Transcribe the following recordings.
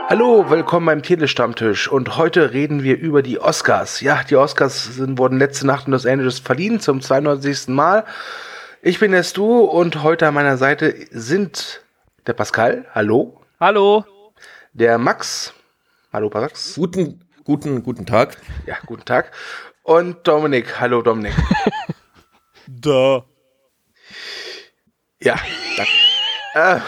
Hallo, willkommen beim Telestammtisch und heute reden wir über die Oscars. Ja, die Oscars wurden letzte Nacht in Los Angeles verliehen zum 92. Mal. Ich bin der Stu und heute an meiner Seite sind der Pascal, hallo. Hallo. Der Max, hallo Max. Guten Tag. Ja, guten Tag. Und Dominik, hallo Dominik. Da. Ja, danke.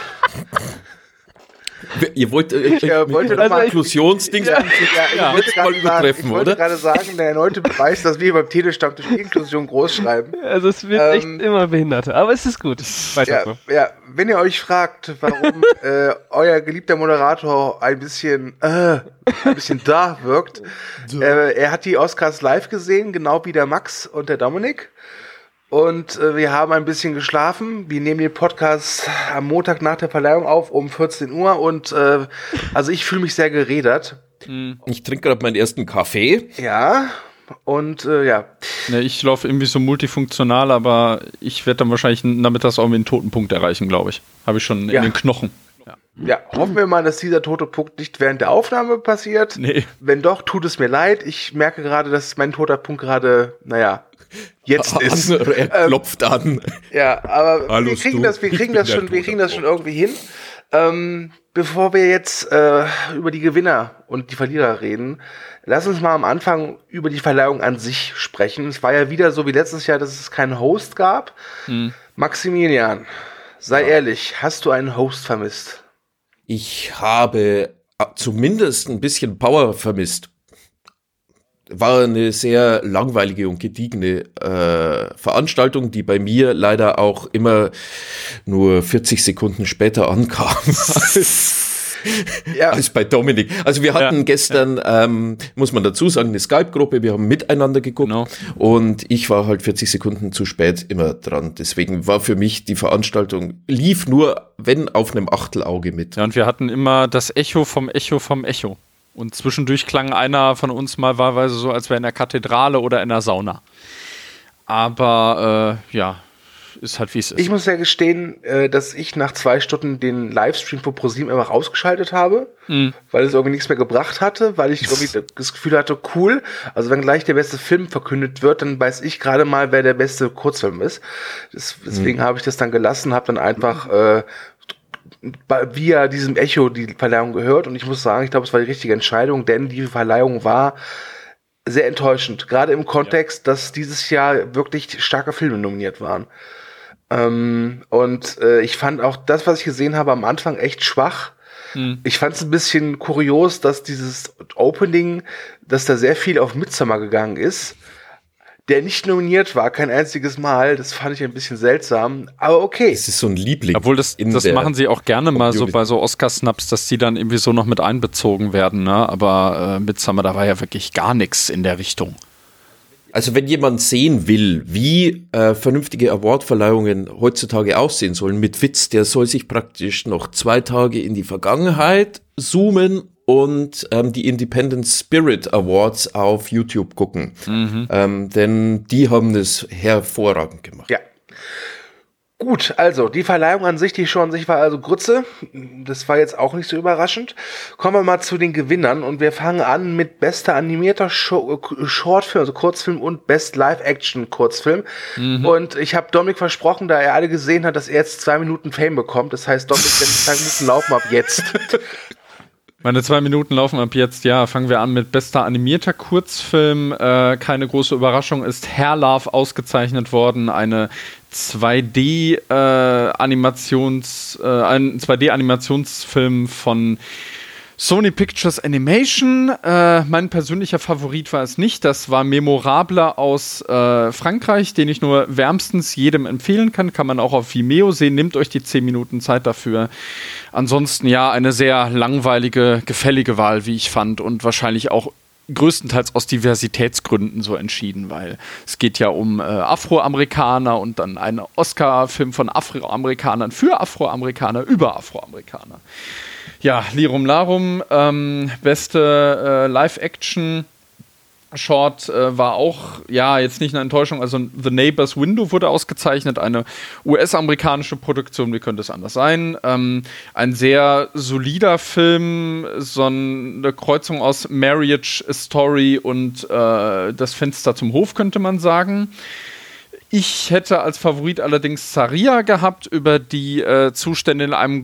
Ihr wollt wollte noch mal Inklusionsdings mal übertreffen, ich wollte oder? gerade sagen, der erneute Beweis, dass wir beim Telestammtisch Inklusion groß schreiben. Also es wird echt immer behinderter, aber es ist gut. Weiter so. Ja, wenn ihr euch fragt, warum euer geliebter Moderator ein bisschen da wirkt, er hat die Oscars live gesehen, genau wie der Max und der Dominik. Und wir haben ein bisschen geschlafen. Wir nehmen den Podcast am Montag nach der Verleihung auf um 14 Uhr und also ich fühle mich sehr gerädert. Ich trinke gerade meinen ersten Kaffee. Ja, und ja. Ne, ich laufe irgendwie so multifunktional, aber ich werde dann wahrscheinlich nachmittags auch irgendwie einen toten Punkt erreichen, glaube ich. Habe ich schon in den Knochen. Ja, hoffen wir mal, dass dieser tote Punkt nicht während der Aufnahme passiert. Nee. Wenn doch, tut es mir leid. Ich merke gerade, dass mein toter Punkt gerade, jetzt ist. Er klopft an. Ja, aber Hallo, wir kriegen das schon irgendwie hin. Bevor wir jetzt über die Gewinner und die Verlierer reden, lass uns mal am Anfang über die Verleihung an sich sprechen. Es war ja wieder so wie letztes Jahr, dass es keinen Host gab. Maximilian, sei ehrlich, hast du einen Host vermisst? Ich habe zumindest ein bisschen Power vermisst. War eine sehr langweilige und gediegene Veranstaltung, die bei mir leider auch immer nur 40 Sekunden später ankam als bei Dominik. Also wir hatten gestern, muss man dazu sagen, eine Skype-Gruppe, wir haben miteinander geguckt und ich war halt 40 Sekunden zu spät immer dran. Deswegen war für mich die Veranstaltung, lief nur, wenn auf einem Achtelauge mit. Ja, und wir hatten immer das Echo vom Echo vom Echo. Und zwischendurch klang einer von uns mal wahlweise so, als wäre in der Kathedrale oder in der Sauna. Aber ist halt wie es ist. Ich muss ja gestehen, dass ich nach 2 Stunden den Livestream von ProSieben einfach ausgeschaltet habe, weil es irgendwie nichts mehr gebracht hatte, weil ich irgendwie das Gefühl hatte, cool, also wenn gleich der beste Film verkündet wird, dann weiß ich gerade mal, wer der beste Kurzfilm ist. Deswegen habe ich das dann gelassen, habe dann einfach via diesem Echo die Verleihung gehört und ich muss sagen, ich glaube, es war die richtige Entscheidung, denn die Verleihung war sehr enttäuschend, gerade im Kontext, dass dieses Jahr wirklich starke Filme nominiert waren. Und ich fand auch das, was ich gesehen habe, am Anfang echt schwach. Ich fand es ein bisschen kurios, dass dieses Opening, dass da sehr viel auf Midsommar gegangen ist, der nicht nominiert war, kein einziges Mal. Das fand ich ein bisschen seltsam, aber okay. Das ist so ein Liebling. Obwohl das machen sie auch gerne mal so bei so Oscar-Snaps, dass die dann irgendwie so noch mit einbezogen werden, ne? Aber Midsommar, da war ja wirklich gar nichts in der Richtung. Also wenn jemand sehen will, wie vernünftige Awardverleihungen heutzutage aussehen sollen, mit Witz, der soll sich praktisch noch 2 Tage in die Vergangenheit zoomen und die Independent Spirit Awards auf YouTube gucken. Denn die haben das hervorragend gemacht. Ja. Gut, also die Verleihung an sich, die Show an sich war also Grütze. Das war jetzt auch nicht so überraschend. Kommen wir mal zu den Gewinnern und wir fangen an mit bester animierter Shortfilm, also Kurzfilm und Best Live-Action Kurzfilm. Und ich habe Dominik versprochen, da er alle gesehen hat, dass er jetzt 2 Minuten Fame bekommt. Das heißt, Dominik, 2 Minuten laufen ab jetzt. Meine 2 Minuten laufen ab jetzt, fangen wir an mit bester animierter Kurzfilm. Keine große Überraschung, ist Hair Love ausgezeichnet worden. Ein 2D-Animationsfilm von Sony Pictures Animation. Mein persönlicher Favorit war es nicht. Das war Memorable aus Frankreich, den ich nur wärmstens jedem empfehlen kann. Kann man auch auf Vimeo sehen. Nehmt euch die 10 Minuten Zeit dafür. Ansonsten eine sehr langweilige, gefällige Wahl, wie ich fand. Und wahrscheinlich auch größtenteils aus Diversitätsgründen so entschieden, weil es geht ja um Afroamerikaner und dann ein Oscar-Film von Afroamerikanern für Afroamerikaner über Afroamerikaner. Ja, Lirum Larum, beste Live-Action Short war auch, ja, jetzt nicht eine Enttäuschung, also The Neighbor's Window wurde ausgezeichnet, eine US-amerikanische Produktion, wie könnte es anders sein? Ein sehr solider Film, so eine Kreuzung aus Marriage Story und Das Fenster zum Hof, könnte man sagen. Ich hätte als Favorit allerdings Zaria gehabt, über die Zustände in einem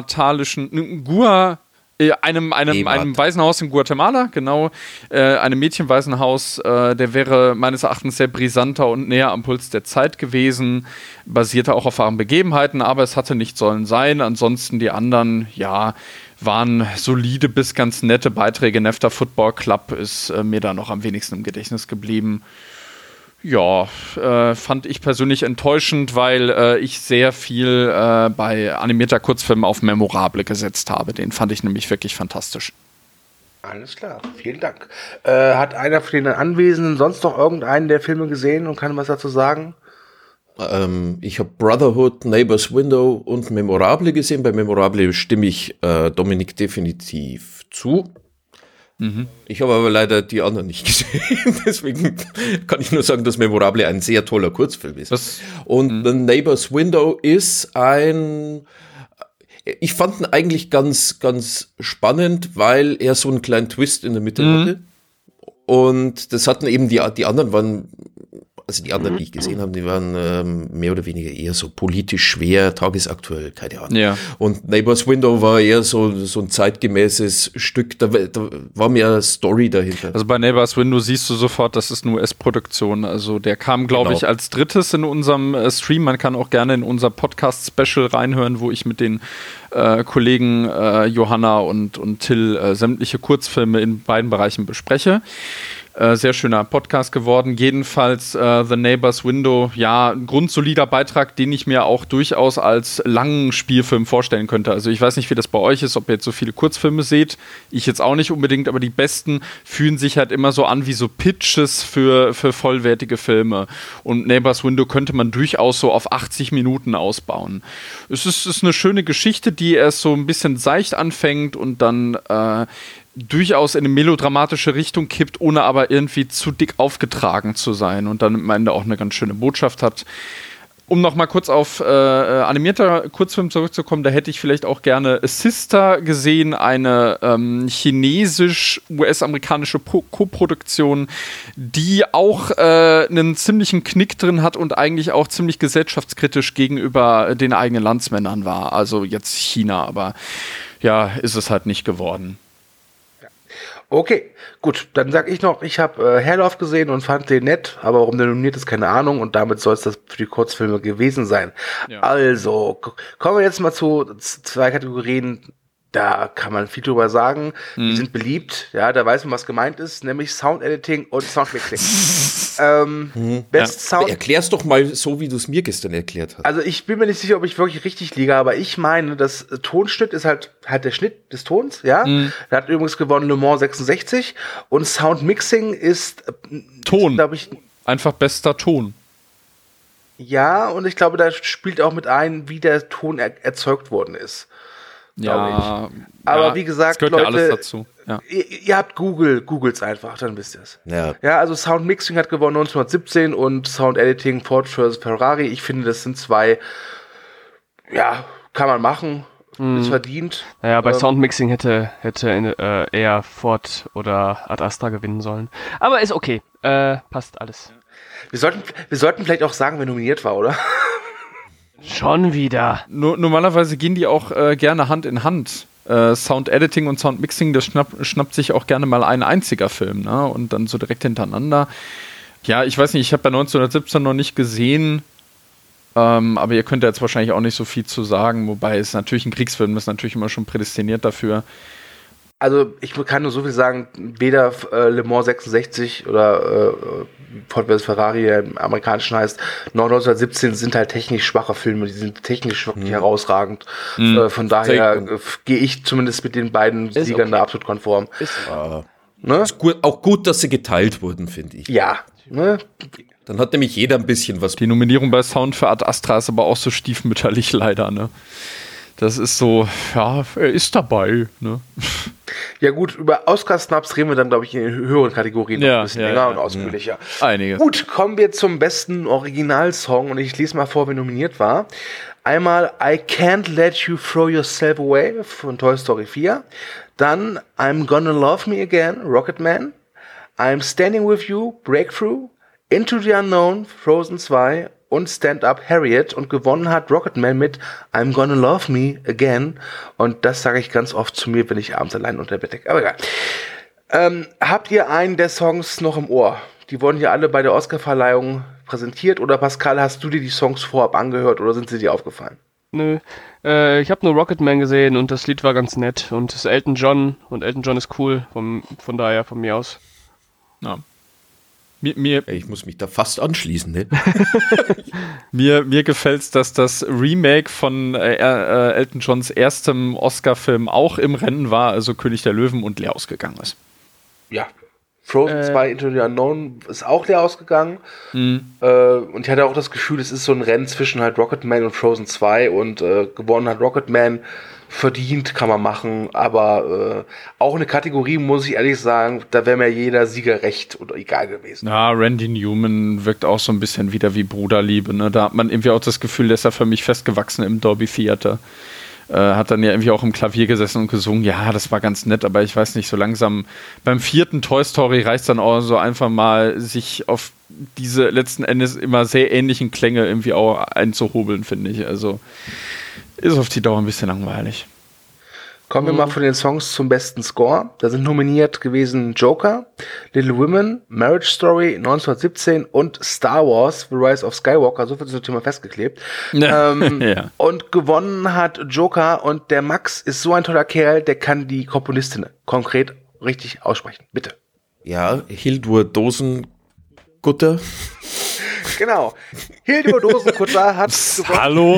einem Waisenhaus in Guatemala, genau, einem Mädchenwaisenhaus, der wäre meines Erachtens sehr brisanter und näher am Puls der Zeit gewesen, basierte auch auf wahren Begebenheiten, aber es hatte nicht sollen sein. Ansonsten die anderen, ja, waren solide bis ganz nette Beiträge. Nefta Football Club ist mir da noch am wenigsten im Gedächtnis geblieben. Ja, fand ich persönlich enttäuschend, weil ich sehr viel bei animierter Kurzfilmen auf Memorable gesetzt habe. Den fand ich nämlich wirklich fantastisch. Alles klar, vielen Dank. Hat einer von den Anwesenden sonst noch irgendeinen der Filme gesehen und kann was dazu sagen? Ich habe Brotherhood, Neighbor's Window und Memorable gesehen. Bei Memorable stimme ich Dominik definitiv zu. Ich habe aber leider die anderen nicht gesehen, deswegen kann ich nur sagen, dass Memorable ein sehr toller Kurzfilm ist. Und The Neighbor's Window ist ich fand ihn eigentlich ganz, ganz spannend, weil er so einen kleinen Twist in der Mitte hatte. Und das hatten eben die anderen waren, also die anderen, die ich gesehen habe, die waren mehr oder weniger eher so politisch schwer, tagesaktuell, keine Ahnung. Ja. Und Neighbor's Window war eher so ein zeitgemäßes Stück, da war mehr Story dahinter. Also bei Neighbor's Window siehst du sofort, das ist eine US-Produktion. Also der kam, glaube ich, als drittes in unserem Stream. Man kann auch gerne in unser Podcast-Special reinhören, wo ich mit den Kollegen Johanna und Till sämtliche Kurzfilme in beiden Bereichen bespreche. Sehr schöner Podcast geworden. Jedenfalls The Neighbor's Window, ja, ein grundsolider Beitrag, den ich mir auch durchaus als langen Spielfilm vorstellen könnte. Also ich weiß nicht, wie das bei euch ist, ob ihr jetzt so viele Kurzfilme seht. Ich jetzt auch nicht unbedingt, aber die besten fühlen sich halt immer so an wie so Pitches für vollwertige Filme. Und Neighbor's Window könnte man durchaus so auf 80 Minuten ausbauen. Es ist eine schöne Geschichte, die erst so ein bisschen seicht anfängt und dann durchaus in eine melodramatische Richtung kippt, ohne aber irgendwie zu dick aufgetragen zu sein und dann am Ende auch eine ganz schöne Botschaft hat. Um noch mal kurz auf animierter Kurzfilm zurückzukommen, da hätte ich vielleicht auch gerne Sister gesehen, eine chinesisch-US-amerikanische Koproduktion, die auch einen ziemlichen Knick drin hat und eigentlich auch ziemlich gesellschaftskritisch gegenüber den eigenen Landsmännern war. Also jetzt China, aber ja, ist es halt nicht geworden. Okay, gut, dann sag ich noch, ich habe Herlauf gesehen und fand den nett, aber warum der nominiert ist, keine Ahnung, und damit soll es das für die Kurzfilme gewesen sein. Ja. Also, kommen wir jetzt mal zu zwei Kategorien, da kann man viel drüber sagen, die sind beliebt, ja, da weiß man, was gemeint ist, nämlich Sound Editing und Sound Mixing. Best Sound. Erklär's doch mal so, wie du es mir gestern erklärt hast. Also ich bin mir nicht sicher, ob ich wirklich richtig liege, aber ich meine, das Tonschnitt ist halt der Schnitt des Tons, ja. Der hat übrigens gewonnen Le Mans 66 und Sound Mixing ist Ton, glaube ich, einfach bester Ton. Ja, und ich glaube, da spielt auch mit ein, wie der Ton erzeugt worden ist. Ja, aber ja, wie gesagt, gehört Leute, ja alles dazu. Ja. Ihr habt Googles einfach, dann wisst ihr es. Ja, also Sound Mixing hat gewonnen 1917 und Sound Editing Ford vs. Ferrari. Ich finde, das sind zwei, ja, kann man machen, ist verdient. Naja, bei Sound Mixing hätte eher Ford oder Ad Astra gewinnen sollen. Aber ist okay, passt alles. Wir sollten vielleicht auch sagen, wer nominiert war, oder? Schon wieder. Normalerweise gehen die auch gerne Hand in Hand. Sound Editing und Sound Mixing, das schnappt sich auch gerne mal ein einziger Film, ne? Und dann so direkt hintereinander. Ja, ich weiß nicht, ich habe bei 1917 noch nicht gesehen, aber ihr könnt ja jetzt wahrscheinlich auch nicht so viel zu sagen, wobei es natürlich ein Kriegsfilm ist, natürlich immer schon prädestiniert dafür. Also ich kann nur so viel sagen, weder Le Mans 66 oder Ford vs. Ferrari, der im Amerikanischen heißt, noch 1917 sind halt technisch schwache Filme, die sind technisch wirklich herausragend. Von daher gehe ich zumindest mit den beiden Siegern da absolut konform. Ne? Ist gut, auch gut, dass sie geteilt wurden, finde ich. Ja. Ne? Dann hat nämlich jeder ein bisschen was. Die Nominierung bei Sound für Ad Astra ist aber auch so stiefmütterlich leider, ne? Das ist so, ja, er ist dabei, ne? Ja gut, über Oscar-Snaps reden wir dann, glaube ich, in den höheren Kategorien noch ein bisschen länger und ausführlicher. Einiges. Gut, kommen wir zum besten Originalsong und ich lese mal vor, wer nominiert war. Einmal I Can't Let You Throw Yourself Away von Toy Story 4. Dann I'm Gonna Love Me Again, Rocketman. I'm Standing With You, Breakthrough. Into the Unknown, Frozen 2 und Stand Up Harriet, und gewonnen hat Rocketman mit I'm Gonna Love Me Again, und das sage ich ganz oft zu mir, wenn ich abends allein unter Bett liege. Aber egal. Habt ihr einen der Songs noch im Ohr? Die wurden ja alle bei der Oscarverleihung präsentiert, oder Pascal, hast du dir die Songs vorab angehört oder sind sie dir aufgefallen? Nö, ich habe nur Rocketman gesehen und das Lied war ganz nett und es ist Elton John und Elton John ist cool, von daher von mir aus. Ja. Ich muss mich da fast anschließen, ne? Mir gefällt's, dass das Remake von Elton Johns erstem Oscar-Film auch im Rennen war, also König der Löwen, und leer ausgegangen ist. Ja. Frozen 2 Into the Unknown ist auch leer ausgegangen. Und ich hatte auch das Gefühl, es ist so ein Rennen zwischen halt Rocketman und Frozen 2 und gewonnen hat Rocketman. Verdient, kann man machen, aber auch eine Kategorie, muss ich ehrlich sagen, da wäre mir jeder Sieger recht oder egal gewesen. Ja, Randy Newman wirkt auch so ein bisschen wieder wie Bruderliebe, ne? Da hat man irgendwie auch das Gefühl, der ist ja für mich festgewachsen im Dolby Theater. Hat dann ja irgendwie auch im Klavier gesessen und gesungen. Ja, das war ganz nett, aber ich weiß nicht, so langsam beim 4. Toy Story reicht dann auch so einfach mal, sich auf diese letzten Endes immer sehr ähnlichen Klänge irgendwie auch einzuhobeln, finde ich. Also ist auf die Dauer ein bisschen langweilig. Kommen wir mal von den Songs zum besten Score. Da sind nominiert gewesen Joker, Little Women, Marriage Story 1917 und Star Wars, The Rise of Skywalker. So viel zum Thema festgeklebt. Ja. Und gewonnen hat Joker, und der Max ist so ein toller Kerl, der kann die Komponistin konkret richtig aussprechen. Bitte. Ja, Hildur Dosengutter. Genau. Hildur Dosengutter hat gewonnen. Hallo?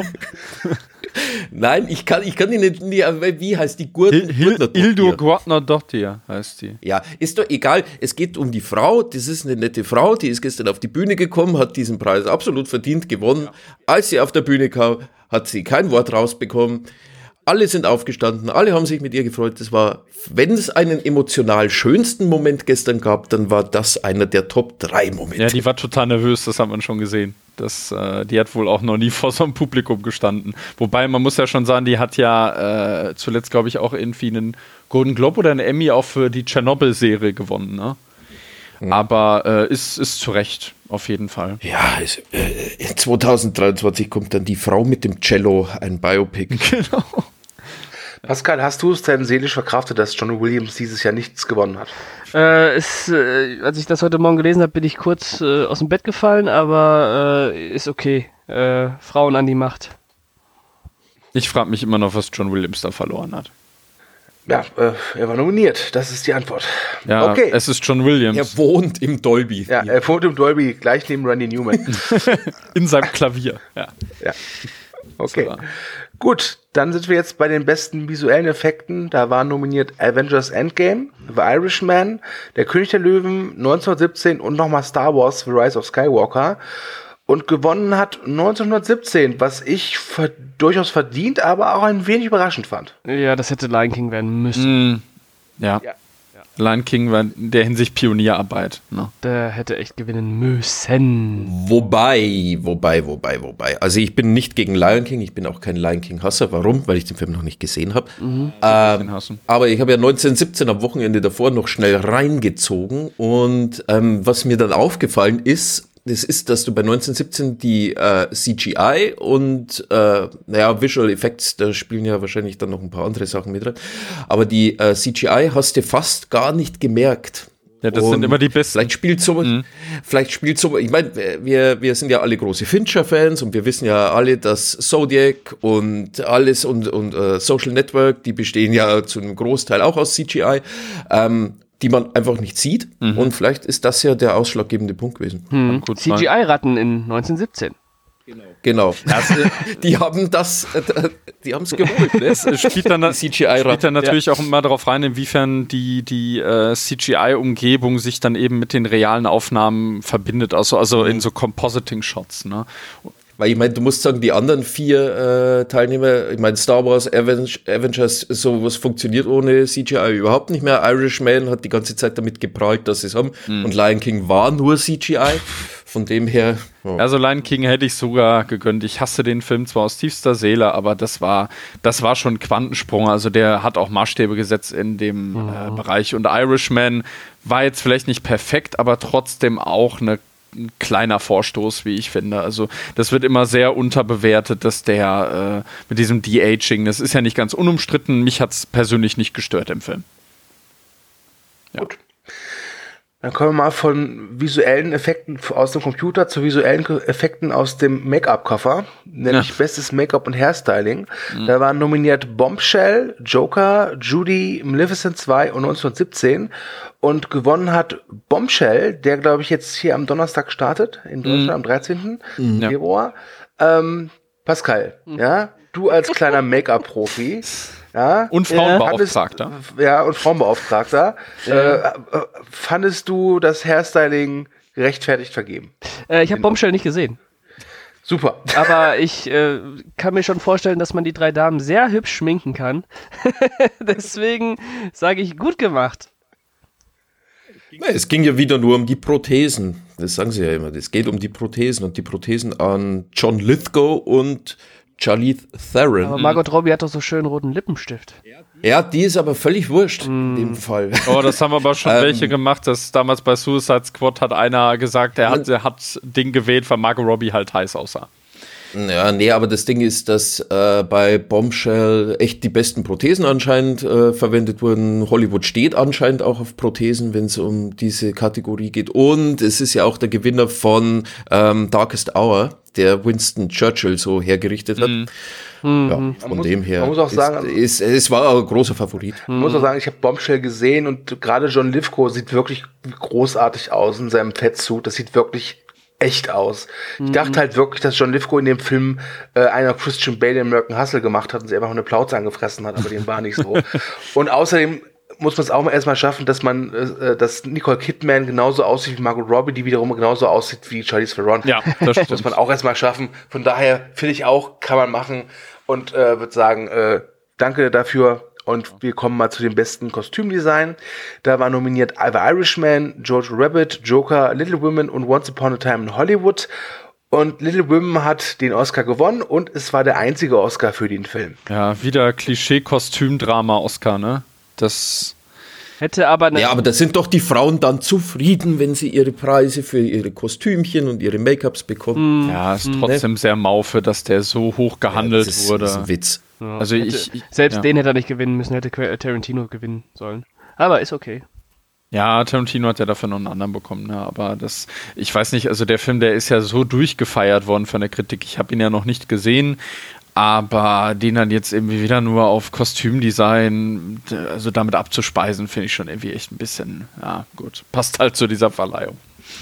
Nein, ich kann die nicht, wie heißt die? Hildur Guðnadóttir heißt die. Ja, ist doch egal. Es geht um die Frau. Das ist eine nette Frau, die ist gestern auf die Bühne gekommen, hat diesen Preis absolut verdient gewonnen. Ja. Als sie auf der Bühne kam, hat sie kein Wort rausbekommen. Alle sind aufgestanden, alle haben sich mit ihr gefreut. Das war, wenn es einen emotional schönsten Moment gestern gab, dann war das einer der Top 3 Momente. Ja, die war total nervös, das hat man schon gesehen. Die hat wohl auch noch nie vor so einem Publikum gestanden. Wobei, man muss ja schon sagen, die hat ja zuletzt, glaube ich, auch irgendwie einen Golden Globe oder einen Emmy auch für die Tschernobyl-Serie gewonnen, ne? Aber ist zu Recht, auf jeden Fall. Ja, 2023 kommt dann Die Frau mit dem Cello, ein Biopic. Genau. Pascal, hast du es denn seelisch verkraftet, dass John Williams dieses Jahr nichts gewonnen hat? Als ich das heute Morgen gelesen habe, bin ich kurz aus dem Bett gefallen, aber ist okay. Frauen an die Macht. Ich frage mich immer noch, was John Williams da verloren hat. Ja, er war nominiert, das ist die Antwort. Ja, okay. Es ist John Williams. Er wohnt im Dolby. Ja, er wohnt im Dolby, gleich neben Randy Newman. In seinem Klavier, ja. Okay. So. Gut, dann sind wir jetzt bei den besten visuellen Effekten. Da waren nominiert Avengers Endgame, The Irishman, Der König der Löwen 1917 und nochmal Star Wars, The Rise of Skywalker. Und gewonnen hat 1917, was ich durchaus verdient, aber auch ein wenig überraschend fand. Ja, das hätte Lion King werden müssen. Ja. Lion King war in der Hinsicht Pionierarbeit. Ne? Der hätte echt gewinnen müssen. Wobei. Also ich bin nicht gegen Lion King, ich bin auch kein Lion King-Hasser. Warum? Weil ich den Film noch nicht gesehen habe. Aber ich habe ja 1917 am Wochenende davor noch schnell reingezogen. Und was mir dann aufgefallen ist, dass du bei 1917 die CGI und Visual Effects, da spielen ja wahrscheinlich dann noch ein paar andere Sachen mit drin, aber die CGI hast du fast gar nicht gemerkt. Ja, das sind immer die besten. Vielleicht spielt so, ich meine, wir sind ja alle große Fincher-Fans und wir wissen ja alle, dass Zodiac und alles und Social Network, die bestehen ja zu einem Großteil auch aus CGI, die man einfach nicht sieht. Und vielleicht ist das ja der ausschlaggebende Punkt gewesen. CGI-Ratten in 1917. Genau. Die haben es geholt. Ne? Es spielt dann natürlich auch immer darauf rein, inwiefern die CGI-Umgebung sich dann eben mit den realen Aufnahmen verbindet, also in so Compositing-Shots. Ne? Weil ich meine, du musst sagen, die anderen 4 Teilnehmer, ich meine, Star Wars, Avengers, sowas funktioniert ohne CGI überhaupt nicht mehr. Irishman hat die ganze Zeit damit geprahlt, dass sie es haben. Und Lion King war nur CGI. Von dem her. Oh. Also Lion King hätte ich sogar gegönnt. Ich hasse den Film zwar aus tiefster Seele, aber das war schon ein Quantensprung. Also der hat auch Maßstäbe gesetzt in dem Bereich. Und Irishman war jetzt vielleicht nicht perfekt, aber trotzdem auch ein kleiner Vorstoß, wie ich finde. Also das wird immer sehr unterbewertet, dass der mit diesem De-Aging, das ist ja nicht ganz unumstritten, mich hat es persönlich nicht gestört im Film. Ja. Gut. Dann kommen wir mal von visuellen Effekten aus dem Computer zu visuellen Effekten aus dem Make-up-Koffer, nämlich bestes Make-up und Hairstyling. Da waren nominiert Bombshell, Joker, Judy, Maleficent 2 und 1917. Und gewonnen hat Bombshell, der, glaube ich, jetzt hier am Donnerstag startet, in Deutschland am 13. Februar. Pascal, ja, du als kleiner Make-up-Profi, ja, und Frauenbeauftragter. Und Frauenbeauftragter. Fandest du das Hairstyling gerechtfertigt vergeben? Ich habe Bombshell nicht gesehen. Super. Aber ich kann mir schon vorstellen, dass man die 3 Damen sehr hübsch schminken kann. Deswegen sage ich, gut gemacht. Es ging ja wieder nur um die Prothesen. Das sagen sie ja immer. Es geht um die Prothesen und die Prothesen an John Lithgow und Charlize Theron. Aber Margot Robbie hat doch so schönen roten Lippenstift. Ja, die ist aber völlig wurscht in dem Fall. Oh, das haben aber schon welche gemacht. Das damals bei Suicide Squad hat einer gesagt, er hat Ding gewählt, weil Margot Robbie halt heiß aussah. Ja, nee, aber das Ding ist, dass bei Bombshell echt die besten Prothesen anscheinend verwendet wurden. Hollywood steht anscheinend auch auf Prothesen, wenn es um diese Kategorie geht. Und es ist ja auch der Gewinner von Darkest Hour, der Winston Churchill so hergerichtet hat. Ja, von dem her. Man muss auch sagen, es war ein großer Favorit. Man muss auch sagen, ich habe Bombshell gesehen und gerade John Lithgow sieht wirklich großartig aus in seinem Fettsuit. Das sieht wirklich echt aus. Ich dachte halt wirklich, dass John Lithgow in dem Film einer Christian Bale in American Hustle gemacht hat und sich einfach eine Plauze angefressen hat, aber dem war nicht so. Und außerdem muss man es auch erstmal schaffen, dass dass Nicole Kidman genauso aussieht wie Margot Robbie, die wiederum genauso aussieht wie Charlize Theron. Ja, das stimmt. Muss man auch erstmal schaffen. Von daher finde ich auch, kann man machen und würde sagen, danke dafür. Und wir kommen mal zu dem besten Kostümdesign. Da war nominiert The Irishman, Jojo Rabbit, Joker, Little Women und Once Upon a Time in Hollywood. Und Little Women hat den Oscar gewonnen und es war der einzige Oscar für den Film. Ja, wieder Klischee-Kostümdrama-Oscar, ne? Das hätte aber... Ja, aber da sind doch die Frauen dann zufrieden, wenn sie ihre Preise für ihre Kostümchen und ihre Make-ups bekommen. Ja, ist trotzdem sehr Maufe, dass der so hoch gehandelt wurde. Das ist ein Witz. Ja, Also den hätte er nicht gewinnen müssen, hätte Tarantino gewinnen sollen. Aber ist okay. Ja, Tarantino hat ja dafür noch einen anderen bekommen, ne? Aber ich weiß nicht, also der Film, der ist ja so durchgefeiert worden von der Kritik. Ich habe ihn ja noch nicht gesehen, aber den dann jetzt irgendwie wieder nur auf Kostümdesign, also damit abzuspeisen, finde ich schon irgendwie echt ein bisschen, ja gut, passt halt zu dieser Verleihung.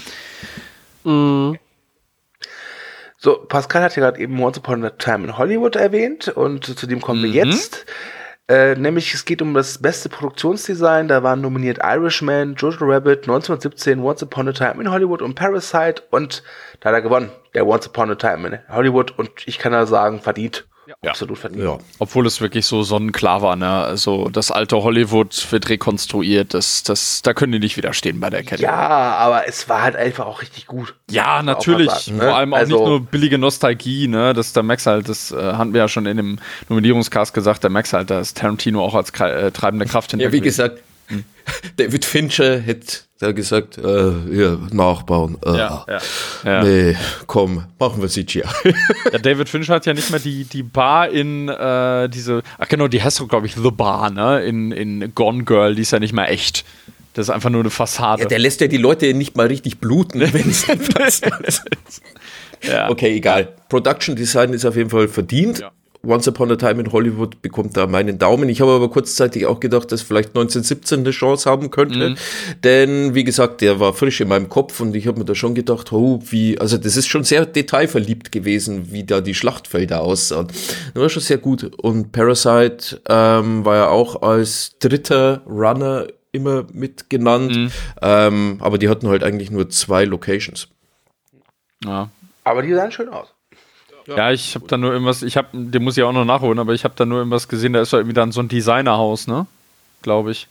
So, Pascal hat ja gerade eben Once Upon a Time in Hollywood erwähnt und zu dem kommen wir jetzt. Nämlich, es geht um das beste Produktionsdesign. Da waren nominiert Irishman, Jojo Rabbit, 1917, Once Upon a Time in Hollywood und Parasite. Und da hat er gewonnen, der Once Upon a Time in Hollywood. Und ich kann da sagen, verdient. Ja. Absolut verdient. Ja. Obwohl es wirklich so sonnenklar war, ne? Also das alte Hollywood wird rekonstruiert. Da können die nicht widerstehen bei der Academy. Ja, aber es war halt einfach auch richtig gut. Ja, natürlich. Sagen, ne? Vor allem auch nicht nur billige Nostalgie, ne? Das der Max halt, das hatten wir ja schon in dem Nominierungscast gesagt, der Max halt, da ist Tarantino auch als treibende Kraft hinter. Ja, wie gesagt, David Fincher hätte da gesagt, nachbauen. Ja. Nee, komm, machen wir CGI. Ja, David Fincher hat ja nicht mehr die Bar in die heißt doch, glaube ich, The Bar, ne? In Gone Girl, die ist ja nicht mehr echt. Das ist einfach nur eine Fassade. Ja, der lässt ja die Leute nicht mal richtig bluten, wenn es nicht passt. Ja. Okay, egal. Production Design ist auf jeden Fall verdient. Ja. Once Upon a Time in Hollywood bekommt da meinen Daumen. Ich habe aber kurzzeitig auch gedacht, dass vielleicht 1917 eine Chance haben könnte. Denn, wie gesagt, der war frisch in meinem Kopf und ich habe mir da schon gedacht, also das ist schon sehr detailverliebt gewesen, wie da die Schlachtfelder aussahen. Das war schon sehr gut. Und Parasite war ja auch als dritter Runner immer mit genannt. Aber die hatten halt eigentlich nur 2 Locations. Ja. Aber die sahen schön aus. Ja, ich habe da nur irgendwas, den muss ich auch noch nachholen, aber ich habe da nur irgendwas gesehen, da ist doch irgendwie dann so ein Designerhaus, ne? Glaube ich.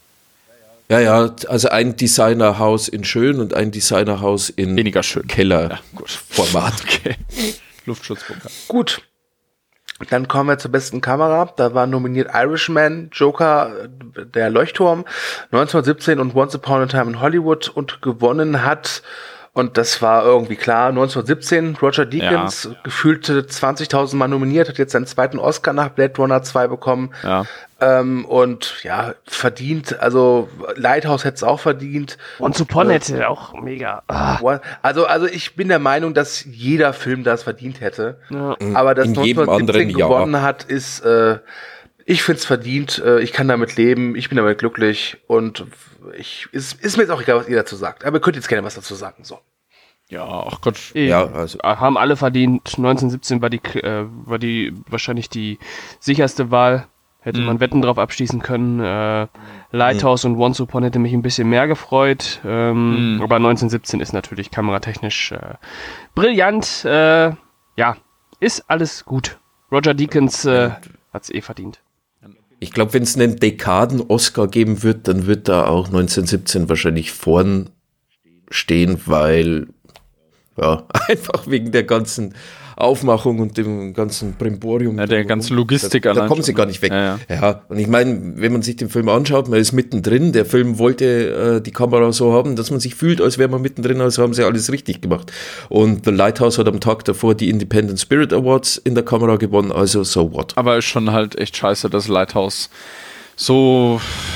Ja, also ein Designerhaus in schön und ein Designerhaus in weniger schön. Keller. Ja, gut. Format. Okay. Luftschutzbunker. Gut. Dann kommen wir zur besten Kamera. Da war nominiert Irishman, Joker, der Leuchtturm, 1917 und Once Upon a Time in Hollywood, und gewonnen hat, und das war irgendwie klar, 1917, Roger Deakins, gefühlte 20.000 Mal nominiert, hat jetzt seinen zweiten Oscar nach Blade Runner 2 bekommen. Ja. Und ja, verdient, also Lighthouse hätte es auch verdient. Once Upon hätte auch mega. Also ich bin der Meinung, dass jeder Film das verdient hätte. Ja. Aber dass In jedem 1917 anderen Jahr gewonnen hat, ist, ich find's verdient, ich kann damit leben, ich bin damit glücklich, und ist mir jetzt auch egal, was ihr dazu sagt. Aber ihr könnt jetzt gerne was dazu sagen, so. Ja, ach Gott. Ja, also Haben alle verdient. 1917 war die wahrscheinlich die sicherste Wahl. Hätte man Wetten drauf abschließen können. Lighthouse und Once Upon hätte mich ein bisschen mehr gefreut. Aber 1917 ist natürlich kameratechnisch brillant. Ja, ist alles gut. Roger Deakins hat's verdient. ich glaube, wenn es einen Dekaden-Oscar geben wird, dann wird da auch 1917 wahrscheinlich vorn stehen, weil einfach wegen der ganzen Aufmachung und dem ganzen Brimborium. Ja, der ganzen Logistik da kommen sie gar nicht weg. Ja. Und ich meine, wenn man sich den Film anschaut, man ist mittendrin, der Film wollte die Kamera so haben, dass man sich fühlt, als wäre man mittendrin, also haben sie alles richtig gemacht. Und The Lighthouse hat am Tag davor die Independent Spirit Awards in der Kamera gewonnen, also so what. Aber ist schon halt echt scheiße, dass Lighthouse so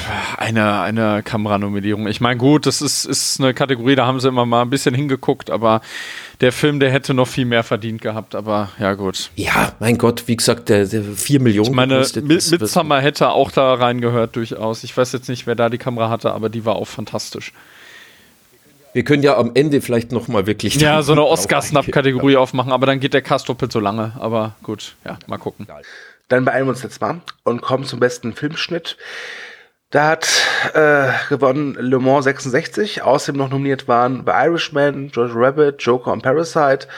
eine Kameranominierung. Ich meine, gut, das ist eine Kategorie, da haben sie immer mal ein bisschen hingeguckt, aber der Film, der hätte noch viel mehr verdient gehabt, aber ja gut. Ja, mein Gott, wie gesagt, der 4 Millionen. Ich meine, Midsommar hätte auch da reingehört durchaus. Ich weiß jetzt nicht, wer da die Kamera hatte, aber die war auch fantastisch. Wir können ja am Ende vielleicht nochmal wirklich... Ja, so eine Oscar-Snap-Kategorie aufmachen, aber dann geht der Cast doppelt so lange. Aber gut, ja, mal gucken. Dann beeilen wir uns jetzt mal und kommen zum besten Filmschnitt. Da hat gewonnen Le Mans 66. Außerdem noch nominiert waren The Irishman, Jojo Rabbit, Joker und Parasite.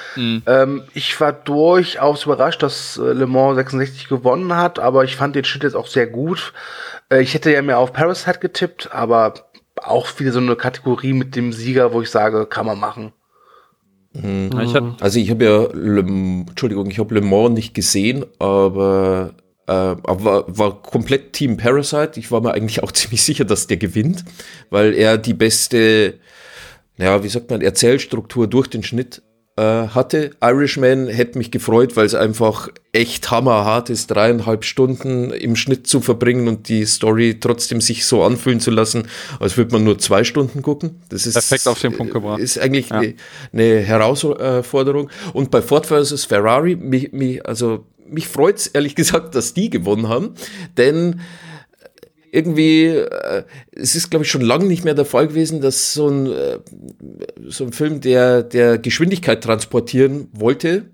Ich war durchaus überrascht, dass Le Mans 66 gewonnen hat, aber ich fand den Schnitt jetzt auch sehr gut. Ich hätte ja mehr auf Parasite getippt, aber auch wieder so eine Kategorie mit dem Sieger, wo ich sage, kann man machen. Also ich habe ja Le Mans nicht gesehen, aber war komplett Team Parasite. Ich war mir eigentlich auch ziemlich sicher, dass der gewinnt, weil er die beste, Erzählstruktur durch den Schnitt hatte. Irishman hätte mich gefreut, weil es einfach echt hammerhart ist, 3,5 Stunden im Schnitt zu verbringen und die Story trotzdem sich so anfühlen zu lassen, als würde man nur 2 Stunden gucken. Das ist perfekt auf den Punkt gebracht. Ist eigentlich eine Herausforderung. Und bei Ford vs. Ferrari, mich freut es ehrlich gesagt, dass die gewonnen haben, denn irgendwie, es ist, glaube ich, schon lange nicht mehr der Fall gewesen, dass so ein Film, der Geschwindigkeit transportieren wollte,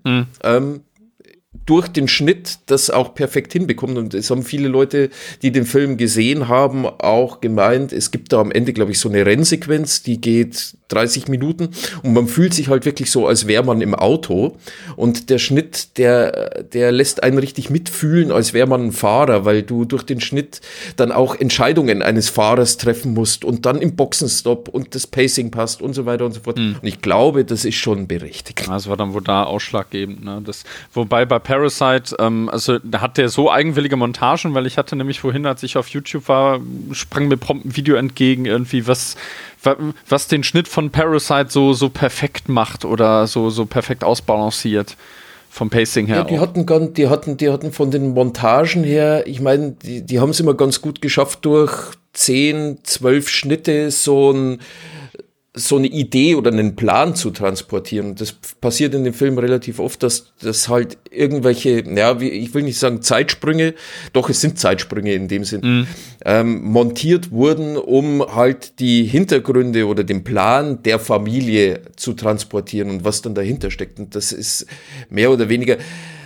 durch den Schnitt das auch perfekt hinbekommt. Und es haben viele Leute, die den Film gesehen haben, auch gemeint, es gibt da am Ende, glaube ich, so eine Rennsequenz, die geht 30 Minuten und man fühlt sich halt wirklich so, als wäre man im Auto. Und der Schnitt, der lässt einen richtig mitfühlen, als wäre man ein Fahrer, weil du durch den Schnitt dann auch Entscheidungen eines Fahrers treffen musst und dann im Boxenstopp und das Pacing passt und so weiter und so fort. Und ich glaube, das ist schon berechtigt. Das war dann wohl da ausschlaggebend. Ne? Wobei bei Parasite, da hat der so eigenwillige Montagen, weil ich hatte nämlich vorhin, als ich auf YouTube war, sprang mir prompt ein Video entgegen, irgendwie, was den Schnitt von Parasite so perfekt macht oder so perfekt ausbalanciert. Vom Pacing her. Ja, die hatten von den Montagen her, ich meine, die haben es immer ganz gut geschafft, durch 10, 12 Schnitte so eine Idee oder einen Plan zu transportieren. Das passiert in dem Film relativ oft, dass halt irgendwelche, ich will nicht sagen Zeitsprünge, doch es sind Zeitsprünge in dem Sinn, montiert wurden, um halt die Hintergründe oder den Plan der Familie zu transportieren und was dann dahinter steckt. Und das ist mehr oder weniger,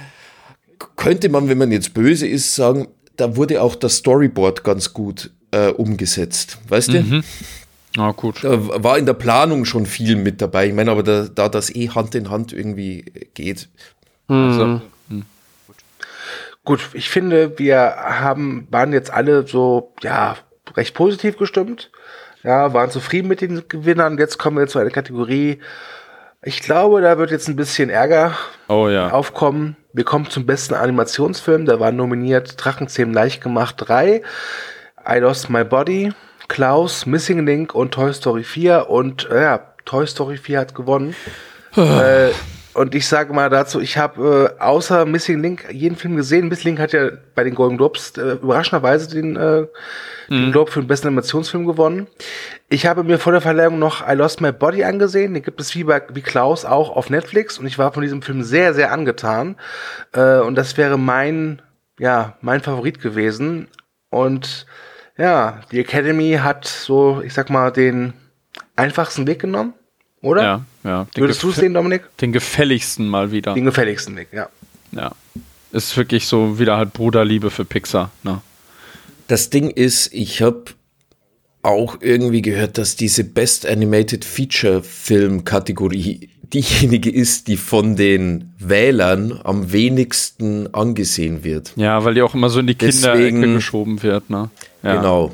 könnte man, wenn man jetzt böse ist, sagen, da wurde auch das Storyboard ganz gut umgesetzt. Weißt du? Ah, gut. Da war in der Planung schon viel mit dabei. Ich meine, aber da das Hand in Hand irgendwie geht. Also, Gut, ich finde, wir waren jetzt alle so, ja, recht positiv gestimmt. Ja, waren zufrieden mit den Gewinnern. Jetzt kommen wir zu einer Kategorie. Ich glaube, da wird jetzt ein bisschen Ärger aufkommen. Wir kommen zum besten Animationsfilm. Da waren nominiert Drachenzähmen leicht gemacht 3, I Lost My Body, Klaus, Missing Link und Toy Story 4. Und Toy Story 4 hat gewonnen. Und ich sage mal dazu, ich habe außer Missing Link jeden Film gesehen. Missing Link hat ja bei den Golden Globes überraschenderweise den Globe für den besten Animationsfilm gewonnen. Ich habe mir vor der Verleihung noch I Lost My Body angesehen. Den gibt es wie Klaus auch auf Netflix. Und ich war von diesem Film sehr, sehr angetan. Und das wäre mein Favorit gewesen. Und ja, die Academy hat so, ich sag mal, den einfachsten Weg genommen. Oder? Ja. Würdest du es sehen, Dominik? Den gefälligsten mal wieder. Den gefälligsten Weg, ja. Ja. Ist wirklich so wieder halt Bruderliebe für Pixar, ne? Das Ding ist, ich habe auch irgendwie gehört, dass diese Best Animated Feature Film Kategorie diejenige ist, die von den Wählern am wenigsten angesehen wird. Ja, weil die auch immer so in die Kinderecke geschoben wird, ne? Ja. Genau.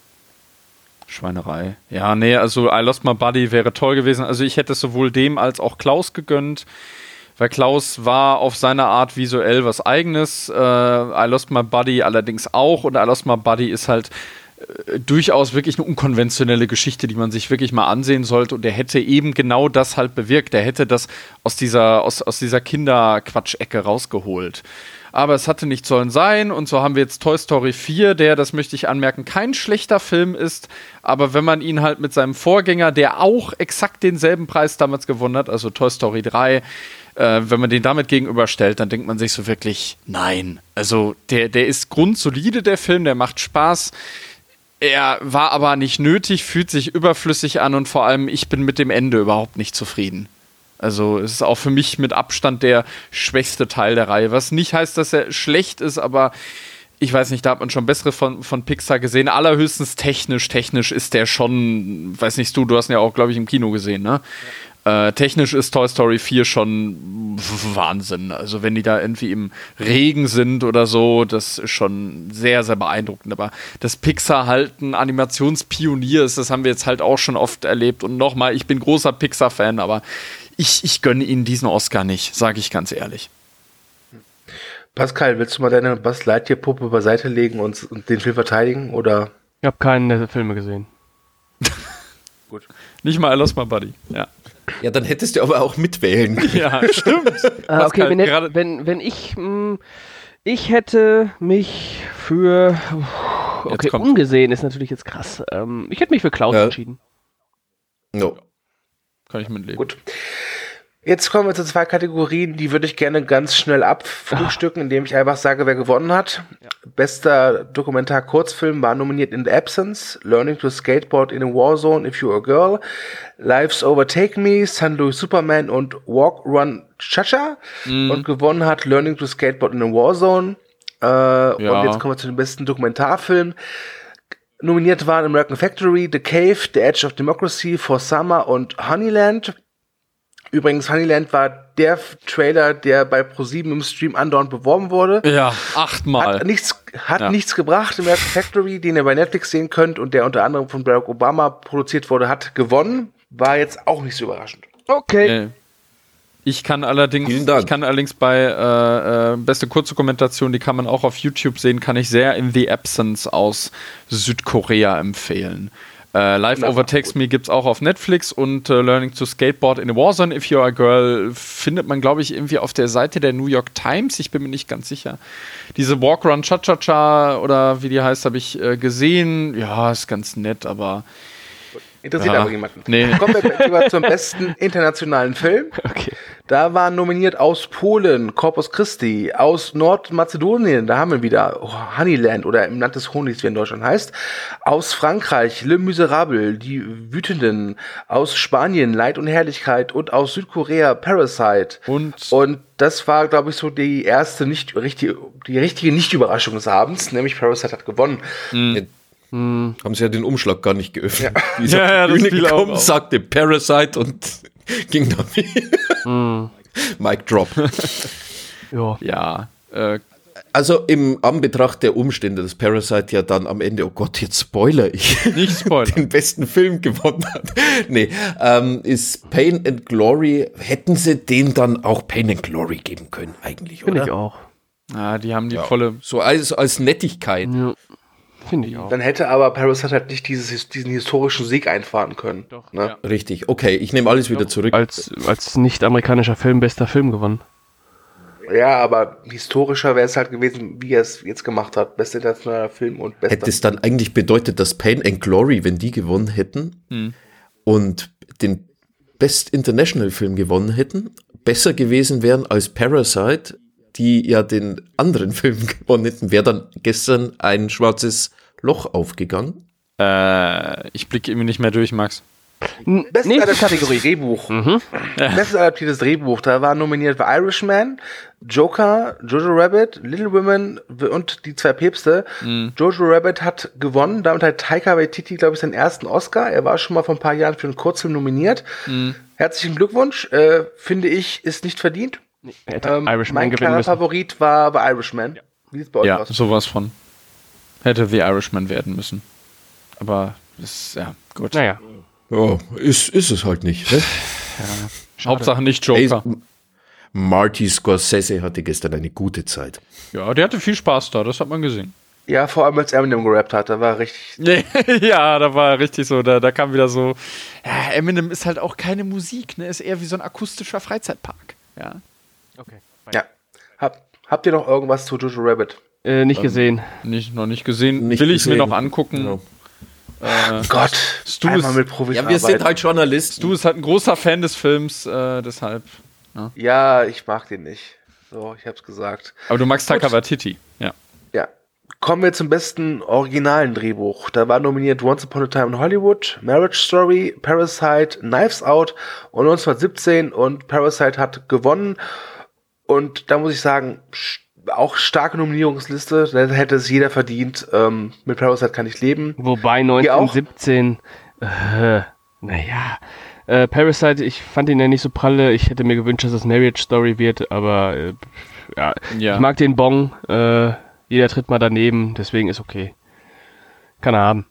Schweinerei. Ja, nee, also I Lost My Buddy wäre toll gewesen. Also ich hätte es sowohl dem als auch Klaus gegönnt, weil Klaus war auf seine Art visuell was Eigenes. I Lost My Buddy allerdings auch. Und I Lost My Buddy ist halt durchaus wirklich eine unkonventionelle Geschichte, die man sich wirklich mal ansehen sollte. Und der hätte eben genau das halt bewirkt. Der hätte das aus dieser Kinderquatschecke rausgeholt. Aber es hatte nicht sollen sein und so haben wir jetzt Toy Story 4, der, das möchte ich anmerken, kein schlechter Film ist, aber wenn man ihn halt mit seinem Vorgänger, der auch exakt denselben Preis damals gewonnen hat, also Toy Story 3, wenn man den damit gegenüberstellt, dann denkt man sich so wirklich, nein. Also der ist grundsolide, der Film, der macht Spaß. Er war aber nicht nötig, fühlt sich überflüssig an und vor allem, ich bin mit dem Ende überhaupt nicht zufrieden. Also es ist auch für mich mit Abstand der schwächste Teil der Reihe. Was nicht heißt, dass er schlecht ist, aber ich weiß nicht, da hat man schon bessere von Pixar gesehen. Allerhöchstens technisch ist der schon, weiß nicht du hast ihn ja auch, glaube ich, im Kino gesehen, ne? Ja. Technisch ist Toy Story 4 schon Wahnsinn. Also wenn die da irgendwie im Regen sind oder so, das ist schon sehr, sehr beeindruckend. Aber dass Pixar halt ein Animationspionier ist, das haben wir jetzt halt auch schon oft erlebt. Und nochmal, ich bin großer Pixar-Fan, aber ich gönne ihnen diesen Oscar nicht, sage ich ganz ehrlich. Pascal, willst du mal deine Buzz Lightyear-Puppe beiseite legen und den Film verteidigen? Oder? Ich habe keinen der Filme gesehen. Gut. Nicht mal I Lost My Buddy, ja. Ja, dann hättest du aber auch mitwählen können. Ja, stimmt. Okay, wenn ich hätte mich für ungesehen ist natürlich jetzt krass. Ich hätte mich für Klaus entschieden. No. Kann ich mitleben. Gut. Jetzt kommen wir zu 2 Kategorien, die würde ich gerne ganz schnell abfrühstücken, indem ich einfach sage, wer gewonnen hat. Ja. Bester Dokumentar-Kurzfilm war nominiert In the Absence, Learning to Skateboard in a Warzone If You're a Girl, Life's Overtake Me, San Luis Superman und Walk, Run, Cha-Cha. Und gewonnen hat Learning to Skateboard in a Warzone. Und jetzt kommen wir zu dem besten Dokumentarfilm. Nominiert waren American Factory, The Cave, The Edge of Democracy, For Summer und Honeyland. Übrigens, Honeyland war der Trailer, der bei ProSieben im Stream andauernd beworben wurde. Ja, 8-mal. Hat nichts gebracht. American Factory, den ihr bei Netflix sehen könnt und der unter anderem von Barack Obama produziert wurde, hat gewonnen. War jetzt auch nicht so überraschend. Okay. Ich kann allerdings bei beste Kurzdokumentation, die kann man auch auf YouTube sehen, kann ich sehr In the Absence aus Südkorea empfehlen. Life Overtakes Me gibt's auch auf Netflix und Learning to Skateboard in a Warzone If You're a Girl findet man, glaube ich, irgendwie auf der Seite der New York Times. Ich bin mir nicht ganz sicher. Diese Walk, Run, Cha-Cha-Cha oder wie die heißt, habe ich gesehen. Ja, ist ganz nett, aber interessiert aber jemanden. Nee. Kommen wir lieber zum besten internationalen Film. Okay. Da waren nominiert aus Polen Corpus Christi, aus Nordmazedonien, da haben wir wieder Honeyland oder im Land des Honigs, wie in Deutschland heißt, aus Frankreich Le Miserable, Die Wütenden, aus Spanien Leid und Herrlichkeit und aus Südkorea Parasite. Und das war, glaube ich, so die erste richtige Nicht-Überraschung des Abends, nämlich Parasite hat gewonnen. Haben sie ja den Umschlag gar nicht geöffnet. Ja, das fiel gekommen, auch. sagte Parasite und ging dann Mic Drop. Ja, Also im Anbetracht der Umstände, dass Parasite ja dann am Ende, oh Gott, jetzt spoiler ich, nicht Spoiler. den besten Film gewonnen hat. Nee, ist Pain and Glory, hätten sie den dann auch Pain and Glory geben können eigentlich, Finde oder? ich auch. Die haben die volle. So als Nettigkeit. Ja. Finde ich auch. Dann hätte aber Parasite halt nicht diesen historischen Sieg einfahren können. Doch, ne? ja. Richtig, okay, ich nehme alles wieder zurück. Als nicht-amerikanischer Film bester Film gewonnen. Ja, aber historischer wäre es halt gewesen, wie er es jetzt gemacht hat. Bester internationaler Film und bester. Hätte es dann eigentlich bedeutet, dass Pain and Glory, wenn die gewonnen hätten und den Best International Film gewonnen hätten, besser gewesen wären als Parasite, die ja den anderen Film gewonnen hätten, wäre dann gestern ein schwarzes Loch aufgegangen? Ich blicke irgendwie nicht mehr durch, Max. Beste Nächste Kategorie, Drehbuch. Bestes adaptiertes Drehbuch. Da war nominiert The Irishman, Joker, Jojo Rabbit, Little Women und die zwei Päpste. Jojo Rabbit hat gewonnen. Damit hat Taika Waititi, glaube ich, seinen ersten Oscar. Er war schon mal vor ein paar Jahren für einen Kurzfilm nominiert. Herzlichen Glückwunsch. Finde ich, ist nicht verdient. Irishman Mein gewinnen klarer müssen. Favorit war The Irishman. Ja. Wie sieht's bei euch Ja, aus? sowas von. Hätte The Irishman werden müssen. Aber das, ja, gut. Naja. Ja, ist es halt nicht. Ne? Hauptsache nicht Joker. Ey, Marty Scorsese hatte gestern eine gute Zeit. Ja, der hatte viel Spaß da, das hat man gesehen. Ja, vor allem als Eminem gerappt hat, da war richtig. Ja, da war richtig so, da kam wieder so, ja, Eminem ist halt auch keine Musik, ne, ist eher wie so ein akustischer Freizeitpark. Ja. Okay. Ja. Habt ihr noch irgendwas zu Jojo Rabbit? Nicht gesehen. Noch nicht gesehen, Nicht will ich gesehen. mir noch angucken. Genau. Gott, Stu einmal ist- mit Profis Ja, wir sind arbeiten. halt Journalisten. Du bist halt ein großer Fan des Films, deshalb. Ja, ich mag den nicht. So, ich hab's gesagt. Aber du magst Taika Waititi, ja. Ja. Kommen wir zum besten originalen Drehbuch. Da war nominiert Once Upon a Time in Hollywood, Marriage Story, Parasite, Knives Out und 1917 und Parasite hat gewonnen. Und da muss ich sagen, auch starke Nominierungsliste, da hätte es jeder verdient. Mit Parasite kann ich leben. Wobei Ihr auch? 1917, Parasite, ich fand ihn ja nicht so pralle. Ich hätte mir gewünscht, dass es Marriage Story wird, aber ja. Ich mag den Bong. Jeder tritt mal daneben, deswegen ist okay. Kann er haben.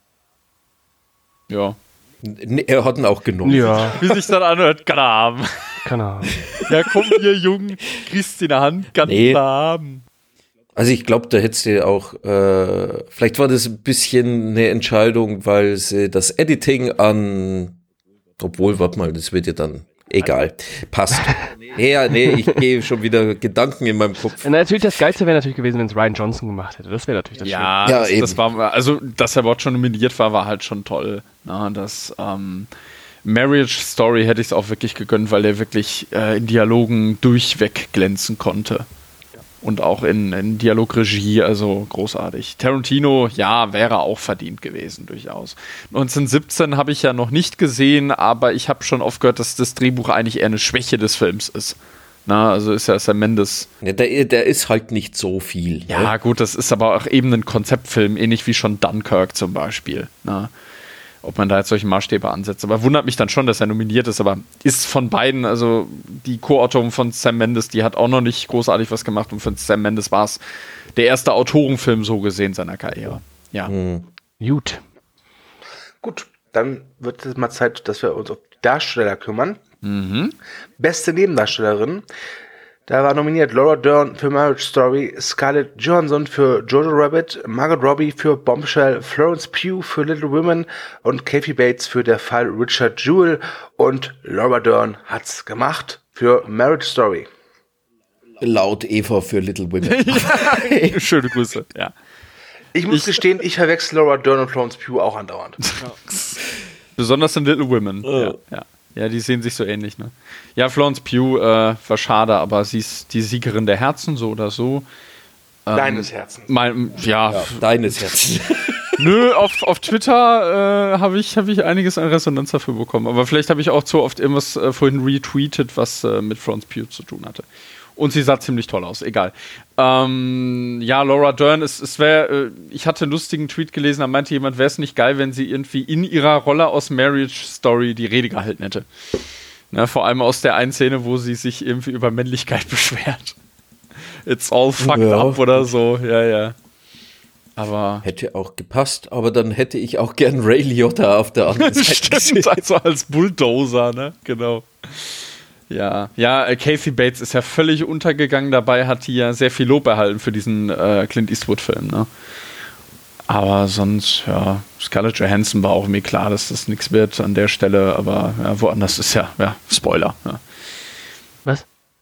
Ja. Nee, er hat ihn auch genommen. Ja, Wie sich dann anhört, kann er haben. kann er haben. Ja, komm hier, Jung, kriegst in der Hand, kann Nee. er haben. Also ich glaube, da hättest du auch, vielleicht war das ein bisschen eine Entscheidung, weil sie das Editing obwohl, warte mal, das wird ja dann egal. Passt. Nee, ich gehe schon wieder Gedanken in meinem Kopf. Natürlich, das Geilste wäre natürlich gewesen, wenn es Ryan Johnson gemacht hätte. Das wäre natürlich das Ja, Ja, das eben. war, also, dass er überhaupt schon nominiert war halt schon toll. Na, das Marriage Story hätte ich es auch wirklich gegönnt, weil er wirklich in Dialogen durchweg glänzen konnte. Und auch in Dialogregie, also großartig. Tarantino, ja, wäre auch verdient gewesen, durchaus. 1917 habe ich ja noch nicht gesehen, aber ich habe schon oft gehört, dass das Drehbuch eigentlich eher eine Schwäche des Films ist. Na, also ist ja Sam Mendes. Ja, der ist halt nicht so viel. Ja, Ne? gut, das ist aber auch eben ein Konzeptfilm, ähnlich wie schon Dunkirk zum Beispiel. Na, ob man da jetzt solche Maßstäbe ansetzt. Aber wundert mich dann schon, dass er nominiert ist. Aber ist von beiden, also die Co-Autorin von Sam Mendes, die hat auch noch nicht großartig was gemacht. Und für Sam Mendes war es der erste Autorenfilm so gesehen seiner Karriere. Ja. Gut. Gut, dann wird es mal Zeit, dass wir uns auf die Darsteller kümmern. Beste Nebendarstellerin. Da war nominiert Laura Dern für Marriage Story, Scarlett Johansson für Jojo Rabbit, Margot Robbie für Bombshell, Florence Pugh für Little Women und Kathy Bates für Der Fall Richard Jewell. Und Laura Dern hat's gemacht für Marriage Story. Laut Eva für Little Women. Schöne Grüße, ja. Ich muss gestehen, ich verwechsel Laura Dern und Florence Pugh auch andauernd. Besonders in Little Women. Ja, die sehen sich so ähnlich, ne? Ja, Florence Pugh war schade, aber sie ist die Siegerin der Herzen, so oder so. Deines Herzens. Ja, Deines Herzens. nö, auf Twitter habe ich einiges an Resonanz dafür bekommen. Aber vielleicht habe ich auch zu oft irgendwas vorhin retweetet, was mit Florence Pugh zu tun hatte. Und sie sah ziemlich toll aus, egal. Ja, Laura Dern, ich hatte einen lustigen Tweet gelesen, da meinte jemand, wäre es nicht geil, wenn sie irgendwie in ihrer Rolle aus Marriage Story die Rede gehalten hätte. Na, vor allem aus der einen Szene, wo sie sich irgendwie über Männlichkeit beschwert. It's all fucked up oder so. Ja. Aber hätte auch gepasst, aber dann hätte ich auch gern Ray Liotta auf der anderen Seite. Stimmt, also als Bulldozer, ne? Genau. Ja, Kathy Bates ist ja völlig untergegangen. Dabei hat die ja sehr viel Lob erhalten für diesen Clint Eastwood-Film, ne? Aber sonst, ja, Scarlett Johansson war auch mir klar, dass das nichts wird an der Stelle, aber ja, woanders ist ja Spoiler. Ja. Was?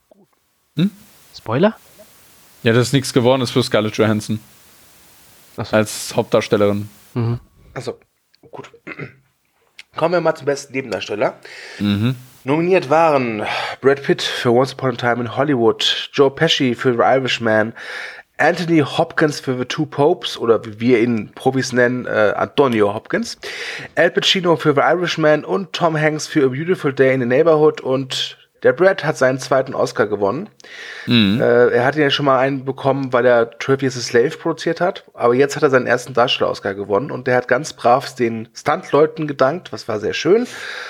Spoiler? Ja, dass nichts geworden ist für Scarlett Johansson. So. Als Hauptdarstellerin. Mhm. Achso, gut. Kommen wir mal zum besten Nebendarsteller. Nominiert waren Brad Pitt für Once Upon a Time in Hollywood, Joe Pesci für The Irishman, Anthony Hopkins für The Two Popes, oder wie wir ihn Profis nennen, Antonio Hopkins, Al Pacino für The Irishman und Tom Hanks für A Beautiful Day in the Neighborhood, und der Brad hat seinen zweiten Oscar gewonnen. Er hatte ja schon mal einen bekommen, weil er 12 Years a Slave produziert hat, aber jetzt hat er seinen ersten Darsteller-Oscar gewonnen und der hat ganz brav den Stuntleuten gedankt, was war sehr schön.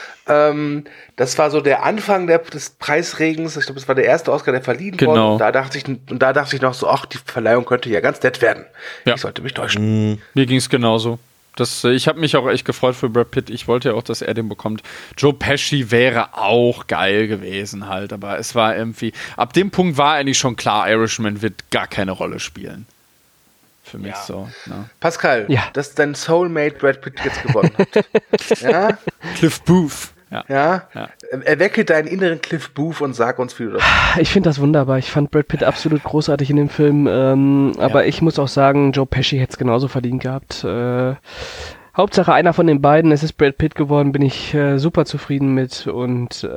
Das war so der Anfang des Preisregens. Ich glaube, das war der erste Oscar, der verliehen wurde. Und da dachte ich noch so, ach, die Verleihung könnte ja ganz nett werden. Ja. Ich sollte mich täuschen. Mir ging es genauso. Ich habe mich auch echt gefreut für Brad Pitt. Ich wollte ja auch, dass er den bekommt. Joe Pesci wäre auch geil gewesen halt, aber es war irgendwie, ab dem Punkt war eigentlich schon klar, Irishman wird gar keine Rolle spielen. Für mich so. Ne? Pascal, dass dein Soulmate Brad Pitt jetzt gewonnen hat. Ja? Cliff Booth. Ja. Erwecke deinen inneren Cliff Booth und sag uns, wie du das findest. Ich finde das wunderbar. Ich fand Brad Pitt absolut großartig in dem Film. Aber ich muss auch sagen, Joe Pesci hätte es genauso verdient gehabt. Hauptsache einer von den beiden. Es ist Brad Pitt geworden. Bin ich super zufrieden mit. Und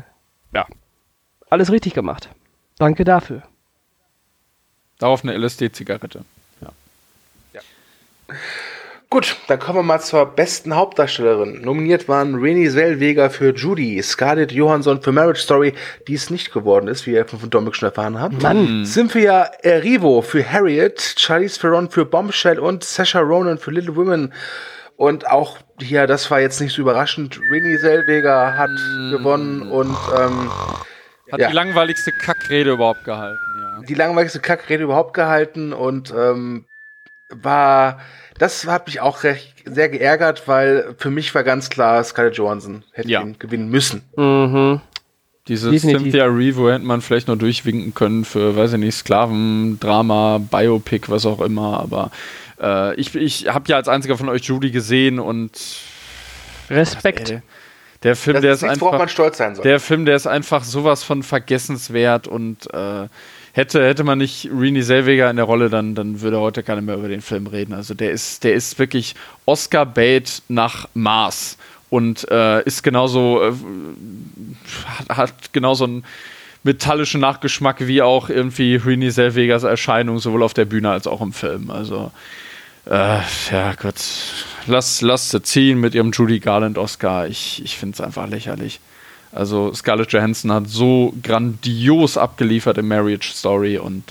alles richtig gemacht. Danke dafür. Darauf eine LSD-Zigarette. Gut, dann kommen wir mal zur besten Hauptdarstellerin. Nominiert waren Renée Zellweger für Judy, Scarlett Johansson für Marriage Story, die es nicht geworden ist, wie ihr von Dominik schon erfahren habt. Cynthia Erivo für Harriet, Charlize Theron für Bombshell und Saoirse Ronan für Little Women. Und auch hier, das war jetzt nicht so überraschend, Renée Zellweger hat gewonnen und hat die langweiligste Kackrede überhaupt gehalten. Ja. Die langweiligste Kackrede überhaupt gehalten und das hat mich auch sehr geärgert, weil für mich war ganz klar, Scarlett Johansson hätte ihn gewinnen müssen. Diese Cynthia Erivo hätte man vielleicht noch durchwinken können für, weiß ich nicht, Sklaven, Drama, Biopic, was auch immer, aber ich habe ja als einziger von euch Judy gesehen und Respekt. Der Film, der ist einfach, worauf man stolz sein soll. Der Film, der ist einfach sowas von vergessenswert und hätte man nicht Renée Zellweger in der Rolle, dann würde heute keiner mehr über den Film reden. Also der ist wirklich Oscar-Bait nach Maß und ist genauso hat genauso einen metallischen Nachgeschmack wie auch irgendwie Renée Zellwegers Erscheinung sowohl auf der Bühne als auch im Film. Also Gott, lass sie ziehen mit ihrem Judy Garland Oscar. Ich finde es einfach lächerlich. Also Scarlett Johansson hat so grandios abgeliefert im Marriage Story und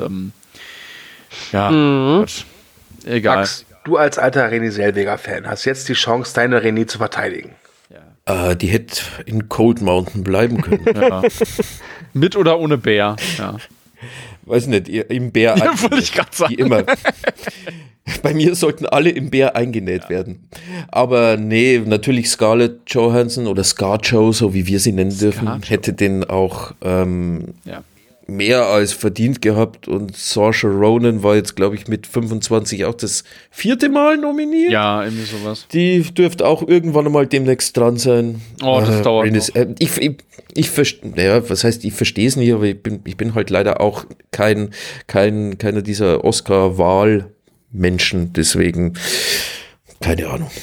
Gott, egal. Max, du als alter Renée Zellweger-Fan hast jetzt die Chance, deine Renée zu verteidigen. Die hätte in Cold Mountain bleiben können. Ja. Mit oder ohne Bär. Ja. Weiß nicht, im Bär. Ja, wollte ich gerade sagen. Wie immer. Bei mir sollten alle im Bär eingenäht werden. Aber nee, natürlich Scarlett Johansson oder Scar-Joe, so wie wir sie nennen dürfen, hätte den auch mehr als verdient gehabt. Und Saoirse Ronan war jetzt, glaube ich, mit 25 auch das 4. Mal nominiert. Ja, irgendwie sowas. Die dürfte auch irgendwann einmal demnächst dran sein. Oh, das dauert noch. Ich verstehe es nicht, aber ich bin halt leider auch keiner dieser Oscar-Wahl-Menschen, deswegen keine Ahnung.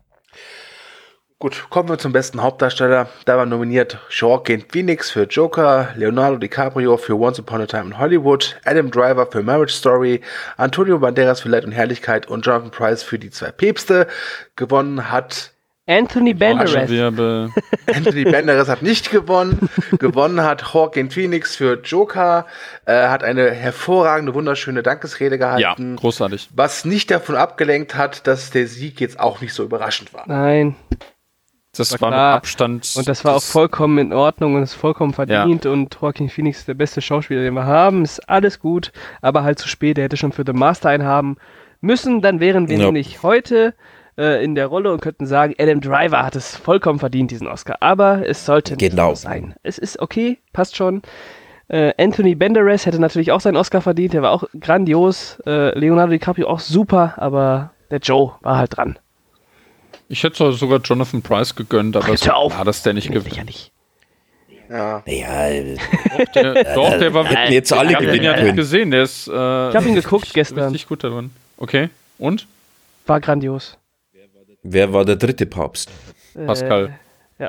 Gut, kommen wir zum besten Hauptdarsteller. Da war nominiert Joaquin Phoenix für Joker, Leonardo DiCaprio für Once Upon a Time in Hollywood, Adam Driver für Marriage Story, Antonio Banderas für Leid und Herrlichkeit und Jonathan Pryce für Die zwei Päpste. Gewonnen hat Anthony Banderas. Anthony Banderas hat nicht gewonnen. Gewonnen hat Joaquin Phoenix für Joker. Hat eine hervorragende, wunderschöne Dankesrede gehalten. Ja, großartig. Was nicht davon abgelenkt hat, dass der Sieg jetzt auch nicht so überraschend war. Nein. Das war mit klar. Abstand. Und das war auch vollkommen in Ordnung und ist vollkommen verdient und Joaquin Phoenix ist der beste Schauspieler, den wir haben, ist alles gut, aber halt zu spät, der hätte schon für The Master einen haben müssen, dann wären wir nämlich heute in der Rolle und könnten sagen, Adam Driver hat es vollkommen verdient, diesen Oscar, aber es sollte nicht so sein. Es ist okay, passt schon. Anthony Banderas hätte natürlich auch seinen Oscar verdient, der war auch grandios, Leonardo DiCaprio auch super, aber der Joe war halt dran. Ich hätte sogar Jonathan Pryce gegönnt, aber es war klar, dass der nicht gewinnt. Sicherlich. Ja. Doch, der war Hätten jetzt alle ich habe ihn gewinnen ja nicht können. gesehen, der ist Ich habe ihn geguckt gestern, richtig gut darin. Okay, und? war grandios. Wer war der dritte Papst? Pascal. Ja.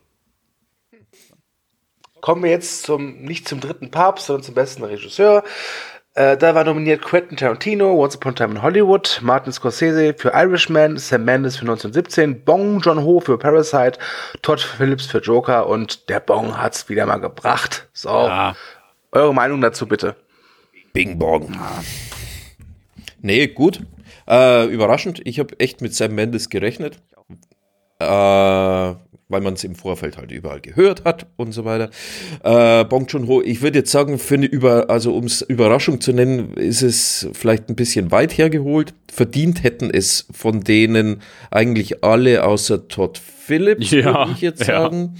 Kommen wir jetzt nicht zum dritten Papst, sondern zum besten Regisseur. Da war nominiert Quentin Tarantino, Once Upon a Time in Hollywood, Martin Scorsese für Irishman, Sam Mendes für 1917, Bong Joon-ho für Parasite, Todd Phillips für Joker und der Bong hat's wieder mal gebracht. So, eure Meinung dazu bitte. Bing Bong. Nee, gut. Überraschend. Ich habe echt mit Sam Mendes gerechnet. Weil man es im Vorfeld halt überall gehört hat und so weiter. Bong Joon-ho, ich würde jetzt sagen, um es Überraschung zu nennen, ist es vielleicht ein bisschen weit hergeholt. Verdient hätten es von denen eigentlich alle außer Todd Phillips, würde ich jetzt sagen.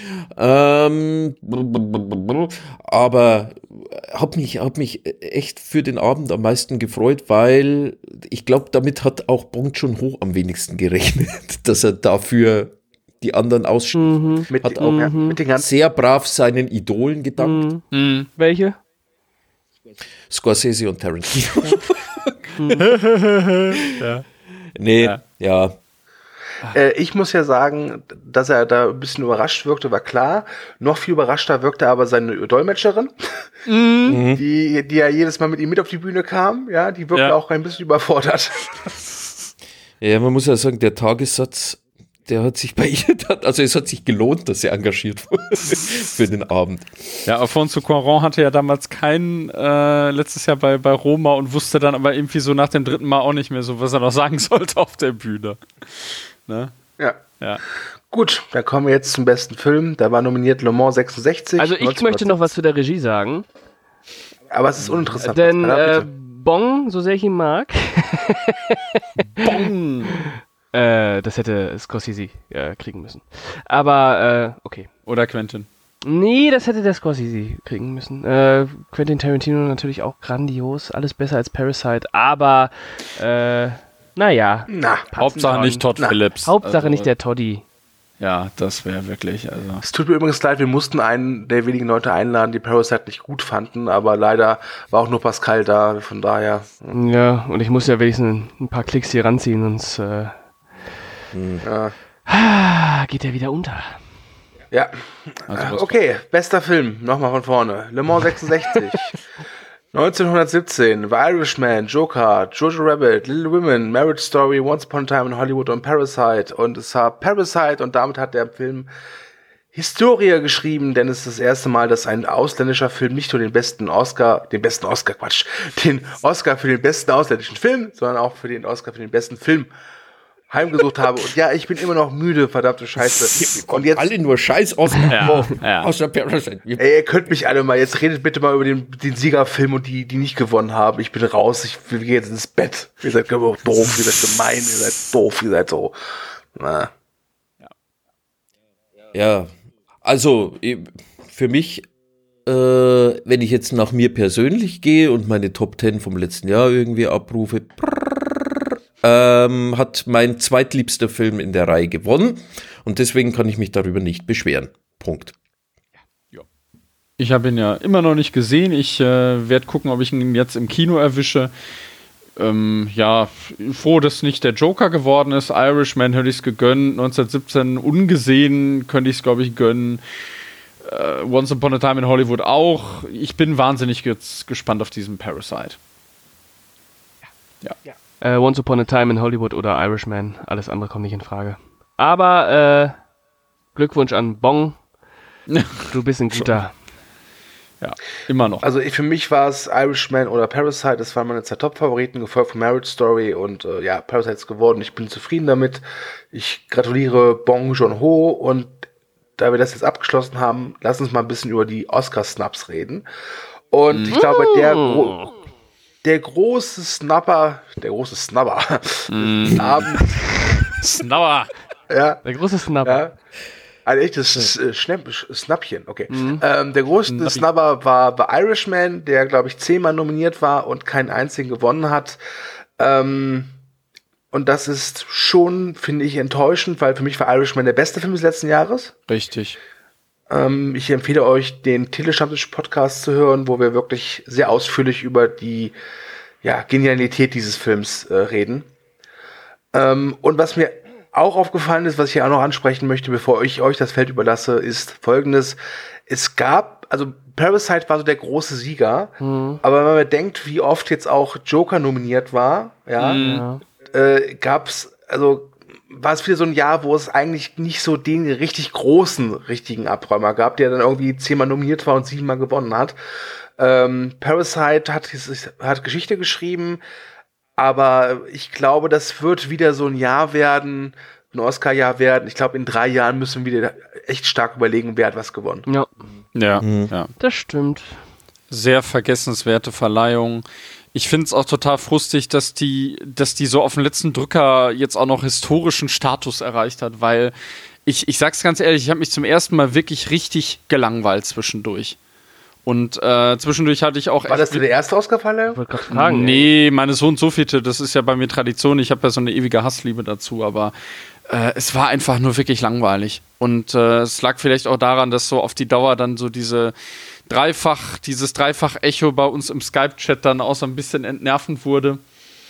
Aber hab mich echt für den Abend am meisten gefreut, weil ich glaube, damit hat auch Bong Joon-ho am wenigsten gerechnet, dass er dafür die anderen ausschließt. Hat auch mit den ganzen sehr brav seinen Idolen gedankt. Welche? Scorsese und Tarantino. Nee, ja. Ich muss ja sagen, dass er da ein bisschen überrascht wirkte, war klar. Noch viel überraschter wirkte aber seine Dolmetscherin, die ja jedes Mal mit ihm mit auf die Bühne kam. Ja, die wirkte auch ein bisschen überfordert. Ja, man muss ja sagen, der Tagessatz, der hat sich bei ihr, also es hat sich gelohnt, dass sie engagiert wurde für den Abend. Ja, Alfonso Cuarón hatte ja damals keinen letztes Jahr bei Roma und wusste dann aber irgendwie so nach dem dritten Mal auch nicht mehr so, was er noch sagen sollte auf der Bühne. Ne? Ja. Gut, dann kommen wir jetzt zum besten Film. Da war nominiert Le Mans 66. Also ich möchte noch was zu der Regie sagen. Aber es ist uninteressant. Denn Bong, so sehr ich ihn mag, Bong! das hätte Scorsese kriegen müssen. Aber, okay. Oder Quentin. Nee, das hätte der Scorsese kriegen müssen. Quentin Tarantino natürlich auch grandios. Alles besser als Parasite. Aber, naja. Hauptsache nicht Todd Phillips. Hauptsache nicht der Toddy. Ja, das wäre wirklich, also. Es tut mir übrigens leid, wir mussten einen der wenigen Leute einladen, die Parasite nicht gut fanden, aber leider war auch nur Pascal da, von daher. Ja, und ich muss ja wenigstens ein paar Klicks hier ranziehen, sonst geht er wieder unter. Ja, Also okay, bester Film, nochmal von vorne. Le Mans 66, 1917, The Irishman, Joker, Jojo Rabbit, Little Women, Marriage Story, Once Upon a Time in Hollywood und Parasite. Und es war Parasite und damit hat der Film Historie geschrieben, denn es ist das erste Mal, dass ein ausländischer Film nicht nur den Oscar für den besten ausländischen Film, sondern auch für den Oscar für den besten Film heimgesucht habe. Und ja, ich bin immer noch müde, verdammte Scheiße. Und jetzt alle nur Scheiß aus der Parasite. Ey, ihr könnt mich alle mal, jetzt redet bitte mal über den Siegerfilm und die nicht gewonnen haben. Ich bin raus, ich gehe jetzt ins Bett. Ihr seid doof, ihr seid gemein, ihr seid doof, ihr seid so. Na. Ja, also für mich, wenn ich jetzt nach mir persönlich gehe und meine Top 10 vom letzten Jahr irgendwie abrufe, hat mein zweitliebster Film in der Reihe gewonnen und deswegen kann ich mich darüber nicht beschweren. Punkt. Ich habe ihn ja immer noch nicht gesehen. Ich werde gucken, ob ich ihn jetzt im Kino erwische. Froh, dass nicht der Joker geworden ist. Irishman hätte ich es gegönnt. 1917 ungesehen könnte ich es, glaube ich, gönnen. Once Upon a Time in Hollywood auch. Ich bin wahnsinnig gespannt auf diesen Parasite. Ja. Once Upon a Time in Hollywood oder Irishman, alles andere kommt nicht in Frage. Aber Glückwunsch an Bong, du bist ein guter. Ja, immer noch. Also für mich war es Irishman oder Parasite, das waren meine 2 Top-Favoriten, gefolgt von Marriage Story und Parasite ist geworden. Ich bin zufrieden damit. Ich gratuliere Bong Joon-ho und da wir das jetzt abgeschlossen haben, lass uns mal ein bisschen über die Oscar-Snubs reden. Und ich glaube, der große Snubber des Abends. Snubber! Ja, Der große Snubber. ja. Ein echtes Schnappchen, okay. Der größte Snubber war The Irishman, der, glaube ich, 10-mal nominiert war und keinen einzigen gewonnen hat. Und das ist schon, finde ich, enttäuschend, weil für mich war Irishman der beste Film des letzten Jahres. Richtig. Ich empfehle euch, den Telestammtisch-Podcast zu hören, wo wir wirklich sehr ausführlich über die Genialität dieses Films reden. Und was mir auch aufgefallen ist, was ich hier auch noch ansprechen möchte, bevor ich euch das Feld überlasse, ist Folgendes. Parasite war so der große Sieger, aber wenn man denkt, wie oft jetzt auch Joker nominiert war, war es wieder so ein Jahr, wo es eigentlich nicht so den richtigen Abräumer gab, der dann irgendwie 10-mal nominiert war und 7-mal gewonnen hat. Parasite hat Geschichte geschrieben, aber ich glaube, das wird wieder so ein Jahr werden, ein Oscar-Jahr werden. Ich glaube, in 3 Jahren müssen wir wieder echt stark überlegen, wer hat was gewonnen. Ja, das stimmt. Sehr vergessenswerte Verleihung. Ich finde es auch total frustig, dass die so auf den letzten Drücker jetzt auch noch historischen Status erreicht hat, weil ich sag's ganz ehrlich, ich habe mich zum ersten Mal wirklich richtig gelangweilt zwischendurch. Und zwischendurch hatte ich auch War das der erste Oscar-Verleihung? Ich wollte gerade fragen. Nee, meine so und so viele, das ist ja bei mir Tradition. Ich habe ja so eine ewige Hassliebe dazu, aber es war einfach nur wirklich langweilig. Und es lag vielleicht auch daran, dass so auf die Dauer dann so dieses Dreifach-Echo bei uns im Skype-Chat dann auch so ein bisschen entnervend wurde.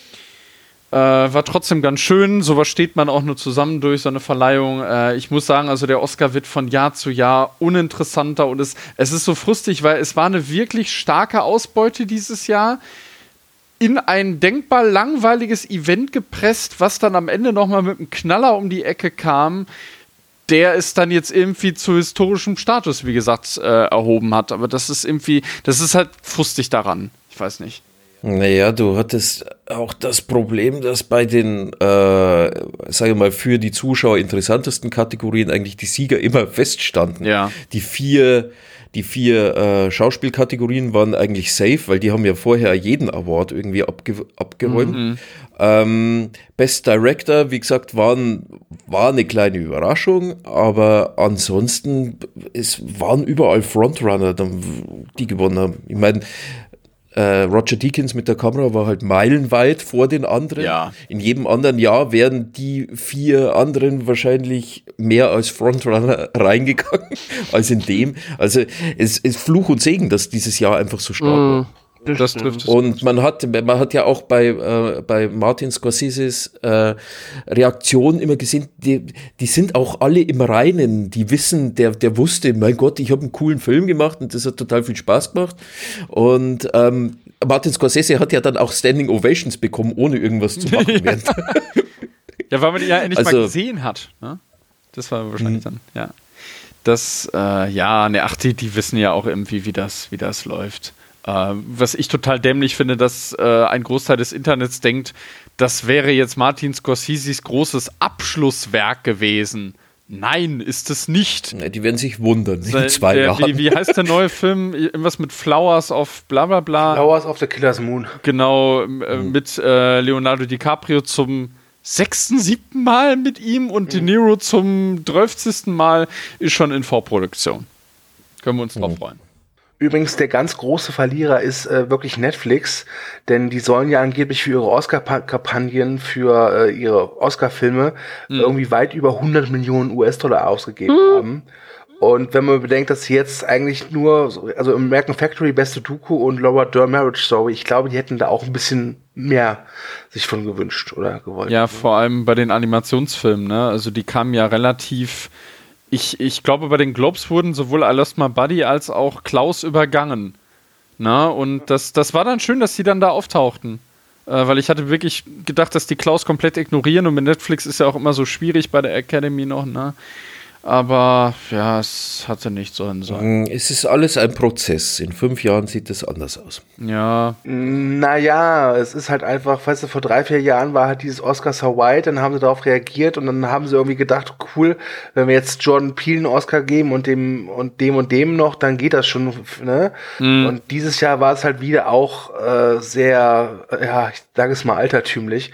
War trotzdem ganz schön. Sowas steht man auch nur zusammen durch, so eine Verleihung. Ich muss sagen, also der Oscar wird von Jahr zu Jahr uninteressanter und es ist so frustig, weil es war eine wirklich starke Ausbeute dieses Jahr in ein denkbar langweiliges Event gepresst, was dann am Ende nochmal mit einem Knaller um die Ecke kam, der es dann jetzt irgendwie zu historischem Status, wie gesagt, erhoben hat. Aber das ist halt frustig daran. Ich weiß nicht. Naja, du hattest auch das Problem, dass bei den, sage ich mal, für die Zuschauer interessantesten Kategorien eigentlich die Sieger immer feststanden. Ja. Die vier Schauspielkategorien waren eigentlich safe, weil die haben ja vorher jeden Award irgendwie abgeräumt. Best Director, wie gesagt, war eine kleine Überraschung, aber ansonsten, es waren überall Frontrunner, die gewonnen haben. Ich meine, Roger Deakins mit der Kamera war halt meilenweit vor den anderen. Ja. In jedem anderen Jahr wären die 4 anderen wahrscheinlich mehr als Frontrunner reingegangen als in dem. Also es ist Fluch und Segen, dass dieses Jahr einfach so stark war. Das trifft es. Und man hat ja auch bei Martin Scorseses Reaktion immer gesehen, die sind auch alle im Reinen, die wissen, der wusste, mein Gott, ich habe einen coolen Film gemacht und das hat total viel Spaß gemacht. Und Martin Scorsese hat ja dann auch Standing Ovations bekommen, ohne irgendwas zu machen. Ja, weil man ihn ja endlich mal gesehen hat. Ne? Das war wahrscheinlich dann, ja. Die wissen ja auch irgendwie, wie das läuft. Was ich total dämlich finde, dass ein Großteil des Internets denkt, das wäre jetzt Martin Scorseses großes Abschlusswerk gewesen. Nein, ist es nicht. Die werden sich wundern in 2 Jahren. Wie heißt der neue Film? Irgendwas mit Flowers of bla bla bla. Flowers of the Killer's Moon. Genau, mit Leonardo DiCaprio zum 6., 7. Mal mit ihm und De Niro zum 12. Mal ist schon in Vorproduktion. Können wir uns drauf freuen. Übrigens, der ganz große Verlierer ist wirklich Netflix, denn die sollen ja angeblich für ihre Oscar-Kampagnen, für ihre Oscar-Filme irgendwie weit über 100 Millionen US-Dollar ausgegeben haben. Und wenn man bedenkt, dass sie jetzt eigentlich nur, also American Factory, Beste Doku und Laura Dern Marriage Story, ich glaube, die hätten da auch ein bisschen mehr sich von gewünscht oder gewollt. Ja, vor allem bei den Animationsfilmen, ne? Also die kamen ja relativ... Ich glaube, bei den Globes wurden sowohl I Lost My Buddy als auch Klaus übergangen. Na, und das war dann schön, dass die dann da auftauchten. Weil ich hatte wirklich gedacht, dass die Klaus komplett ignorieren und mit Netflix ist ja auch immer so schwierig bei der Academy noch. Ne? Aber ja, es hatte nicht sollen sein. Es ist alles ein Prozess. In 5 Jahren sieht es anders aus. Ja. Naja, es ist halt einfach, weißt du, vor 3-4 Jahren war halt dieses Oscar so white, dann haben sie darauf reagiert und dann haben sie irgendwie gedacht, cool, wenn wir jetzt Jordan Peele einen Oscar geben und dem noch, dann geht das schon, ne? Und dieses Jahr war es halt wieder auch sehr, ja, ich sage es mal altertümlich.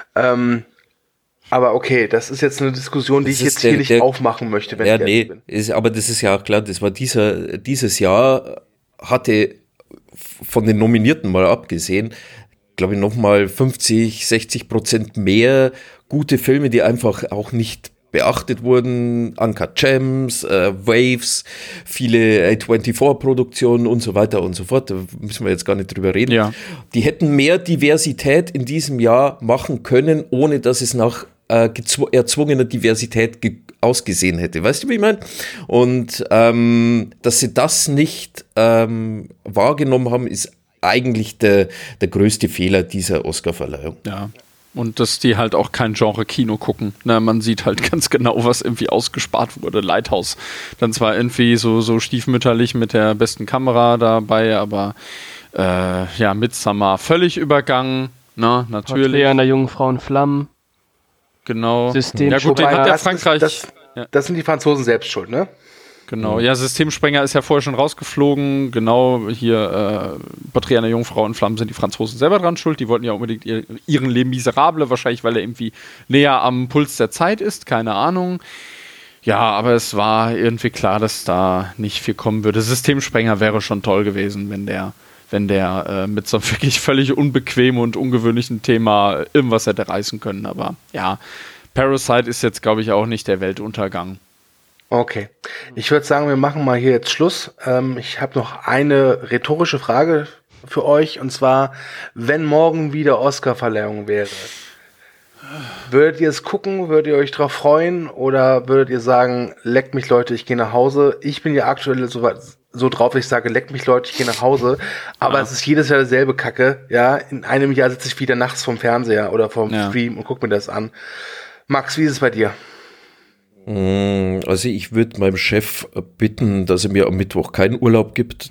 Aber okay, das ist jetzt eine Diskussion, die ich jetzt hier nicht aufmachen möchte, wenn ich ehrlich bin. Aber das ist ja auch klar, das war dieses Jahr hatte von den Nominierten mal abgesehen, glaube ich, nochmal 50-60% mehr gute Filme, die einfach auch nicht beachtet wurden, Uncut Gems, Waves, viele A24-Produktionen und so weiter und so fort, da müssen wir jetzt gar nicht drüber reden. Ja. Die hätten mehr Diversität in diesem Jahr machen können, ohne dass es nach erzwungener Diversität ausgesehen hätte. Weißt du, wie ich meine? Und dass sie das nicht wahrgenommen haben, ist eigentlich der größte Fehler dieser Oscarverleihung. Ja. Und dass die halt auch kein Genre-Kino gucken. Na, man sieht halt ganz genau, was irgendwie ausgespart wurde. Lighthouse. Dann zwar irgendwie so stiefmütterlich mit der besten Kamera dabei, aber ja, Midsommar völlig übergangen. Na, natürlich. Porträt einer jungen Frau in Flammen. Genau. System. Ja gut, den hat ja Frankreich. Das sind die Franzosen selbst schuld, ne? Genau, ja, Systemsprenger ist ja vorher schon rausgeflogen. Genau, hier Porträt einer Jungfrau in Flammen sind die Franzosen selber dran schuld. Die wollten ja unbedingt ihren Les Miserables, wahrscheinlich, weil er irgendwie näher am Puls der Zeit ist, keine Ahnung. Ja, aber es war irgendwie klar, dass da nicht viel kommen würde. Systemsprenger wäre schon toll gewesen, wenn der mit so einem wirklich völlig unbequemen und ungewöhnlichen Thema irgendwas hätte reißen können. Aber ja, Parasite ist jetzt, glaube ich, auch nicht der Weltuntergang. Okay. Ich würde sagen, wir machen mal hier jetzt Schluss. Ich habe noch eine rhetorische Frage für euch, und zwar, wenn morgen wieder Oscarverleihung wäre, würdet ihr es gucken, würdet ihr euch drauf freuen, oder würdet ihr sagen, leckt mich Leute, ich gehe nach Hause? Ich bin ja aktuell so drauf, ich sage, leckt mich Leute, ich gehe nach Hause, aber es ist jedes Jahr dasselbe Kacke, ja, in einem Jahr sitze ich wieder nachts vorm Fernseher oder vorm Stream und guck mir das an. Max, wie ist es bei dir? Also ich würde meinem Chef bitten, dass er mir am Mittwoch keinen Urlaub gibt.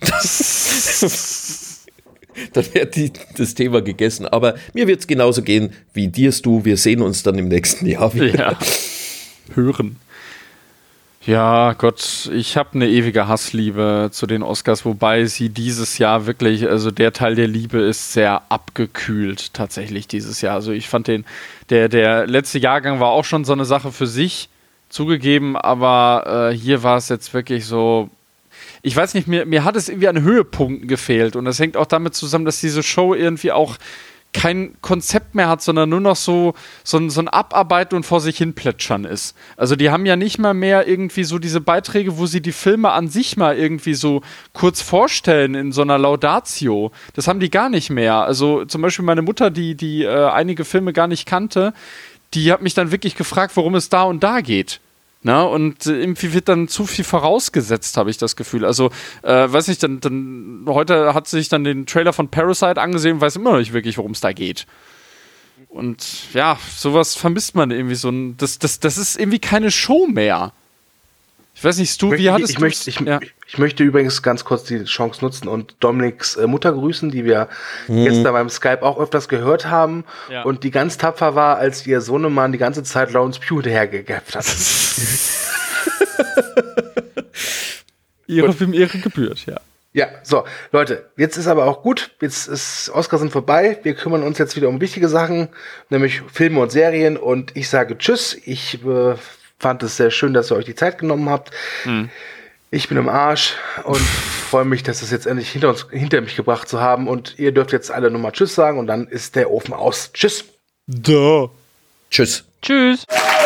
Dann wäre das Thema gegessen. Aber mir wird es genauso gehen wie dir, Stu. Wir sehen uns dann im nächsten Jahr wieder. Ja. Hören. Ja, Gott, ich habe eine ewige Hassliebe zu den Oscars, wobei sie dieses Jahr wirklich, also der Teil der Liebe ist sehr abgekühlt tatsächlich dieses Jahr. Also ich fand der letzte Jahrgang war auch schon so eine Sache für sich, zugegeben, aber hier war es jetzt wirklich so, ich weiß nicht, mir hat es irgendwie an Höhepunkten gefehlt, und das hängt auch damit zusammen, dass diese Show irgendwie auch kein Konzept mehr hat, sondern nur noch so ein Abarbeiten und vor sich hin plätschern ist. Also die haben ja nicht mal mehr irgendwie so diese Beiträge, wo sie die Filme an sich mal irgendwie so kurz vorstellen in so einer Laudatio. Das haben die gar nicht mehr. Also zum Beispiel meine Mutter, die einige Filme gar nicht kannte, die hat mich dann wirklich gefragt, worum es da und da geht. Na, und irgendwie wird dann zu viel vorausgesetzt, habe ich das Gefühl. Also, weiß nicht, dann heute hat sie sich dann den Trailer von Parasite angesehen und weiß immer noch nicht wirklich, worum es da geht. Und ja, sowas vermisst man irgendwie so. Das ist irgendwie keine Show mehr. Ich weiß nicht, Stu, wie hattest du es? Ich möchte übrigens ganz kurz die Chance nutzen und Dominiks Mutter grüßen, die wir gestern beim Skype auch öfters gehört haben, und die ganz tapfer war, als ihr Sohnemann die ganze Zeit Lawrence Pugh hinterhergegappt hat. Ihre Ehre gebührt, ja. Ja, so, Leute, jetzt ist aber auch gut, jetzt ist Oscars sind vorbei, wir kümmern uns jetzt wieder um wichtige Sachen, nämlich Filme und Serien, und ich sage Tschüss, ich fand es sehr schön, dass ihr euch die Zeit genommen habt. Ich bin im Arsch und freue mich, dass es jetzt endlich hinter mich gebracht zu haben, und ihr dürft jetzt alle nochmal Tschüss sagen, und dann ist der Ofen aus. Tschüss. Da. Tschüss. Tschüss.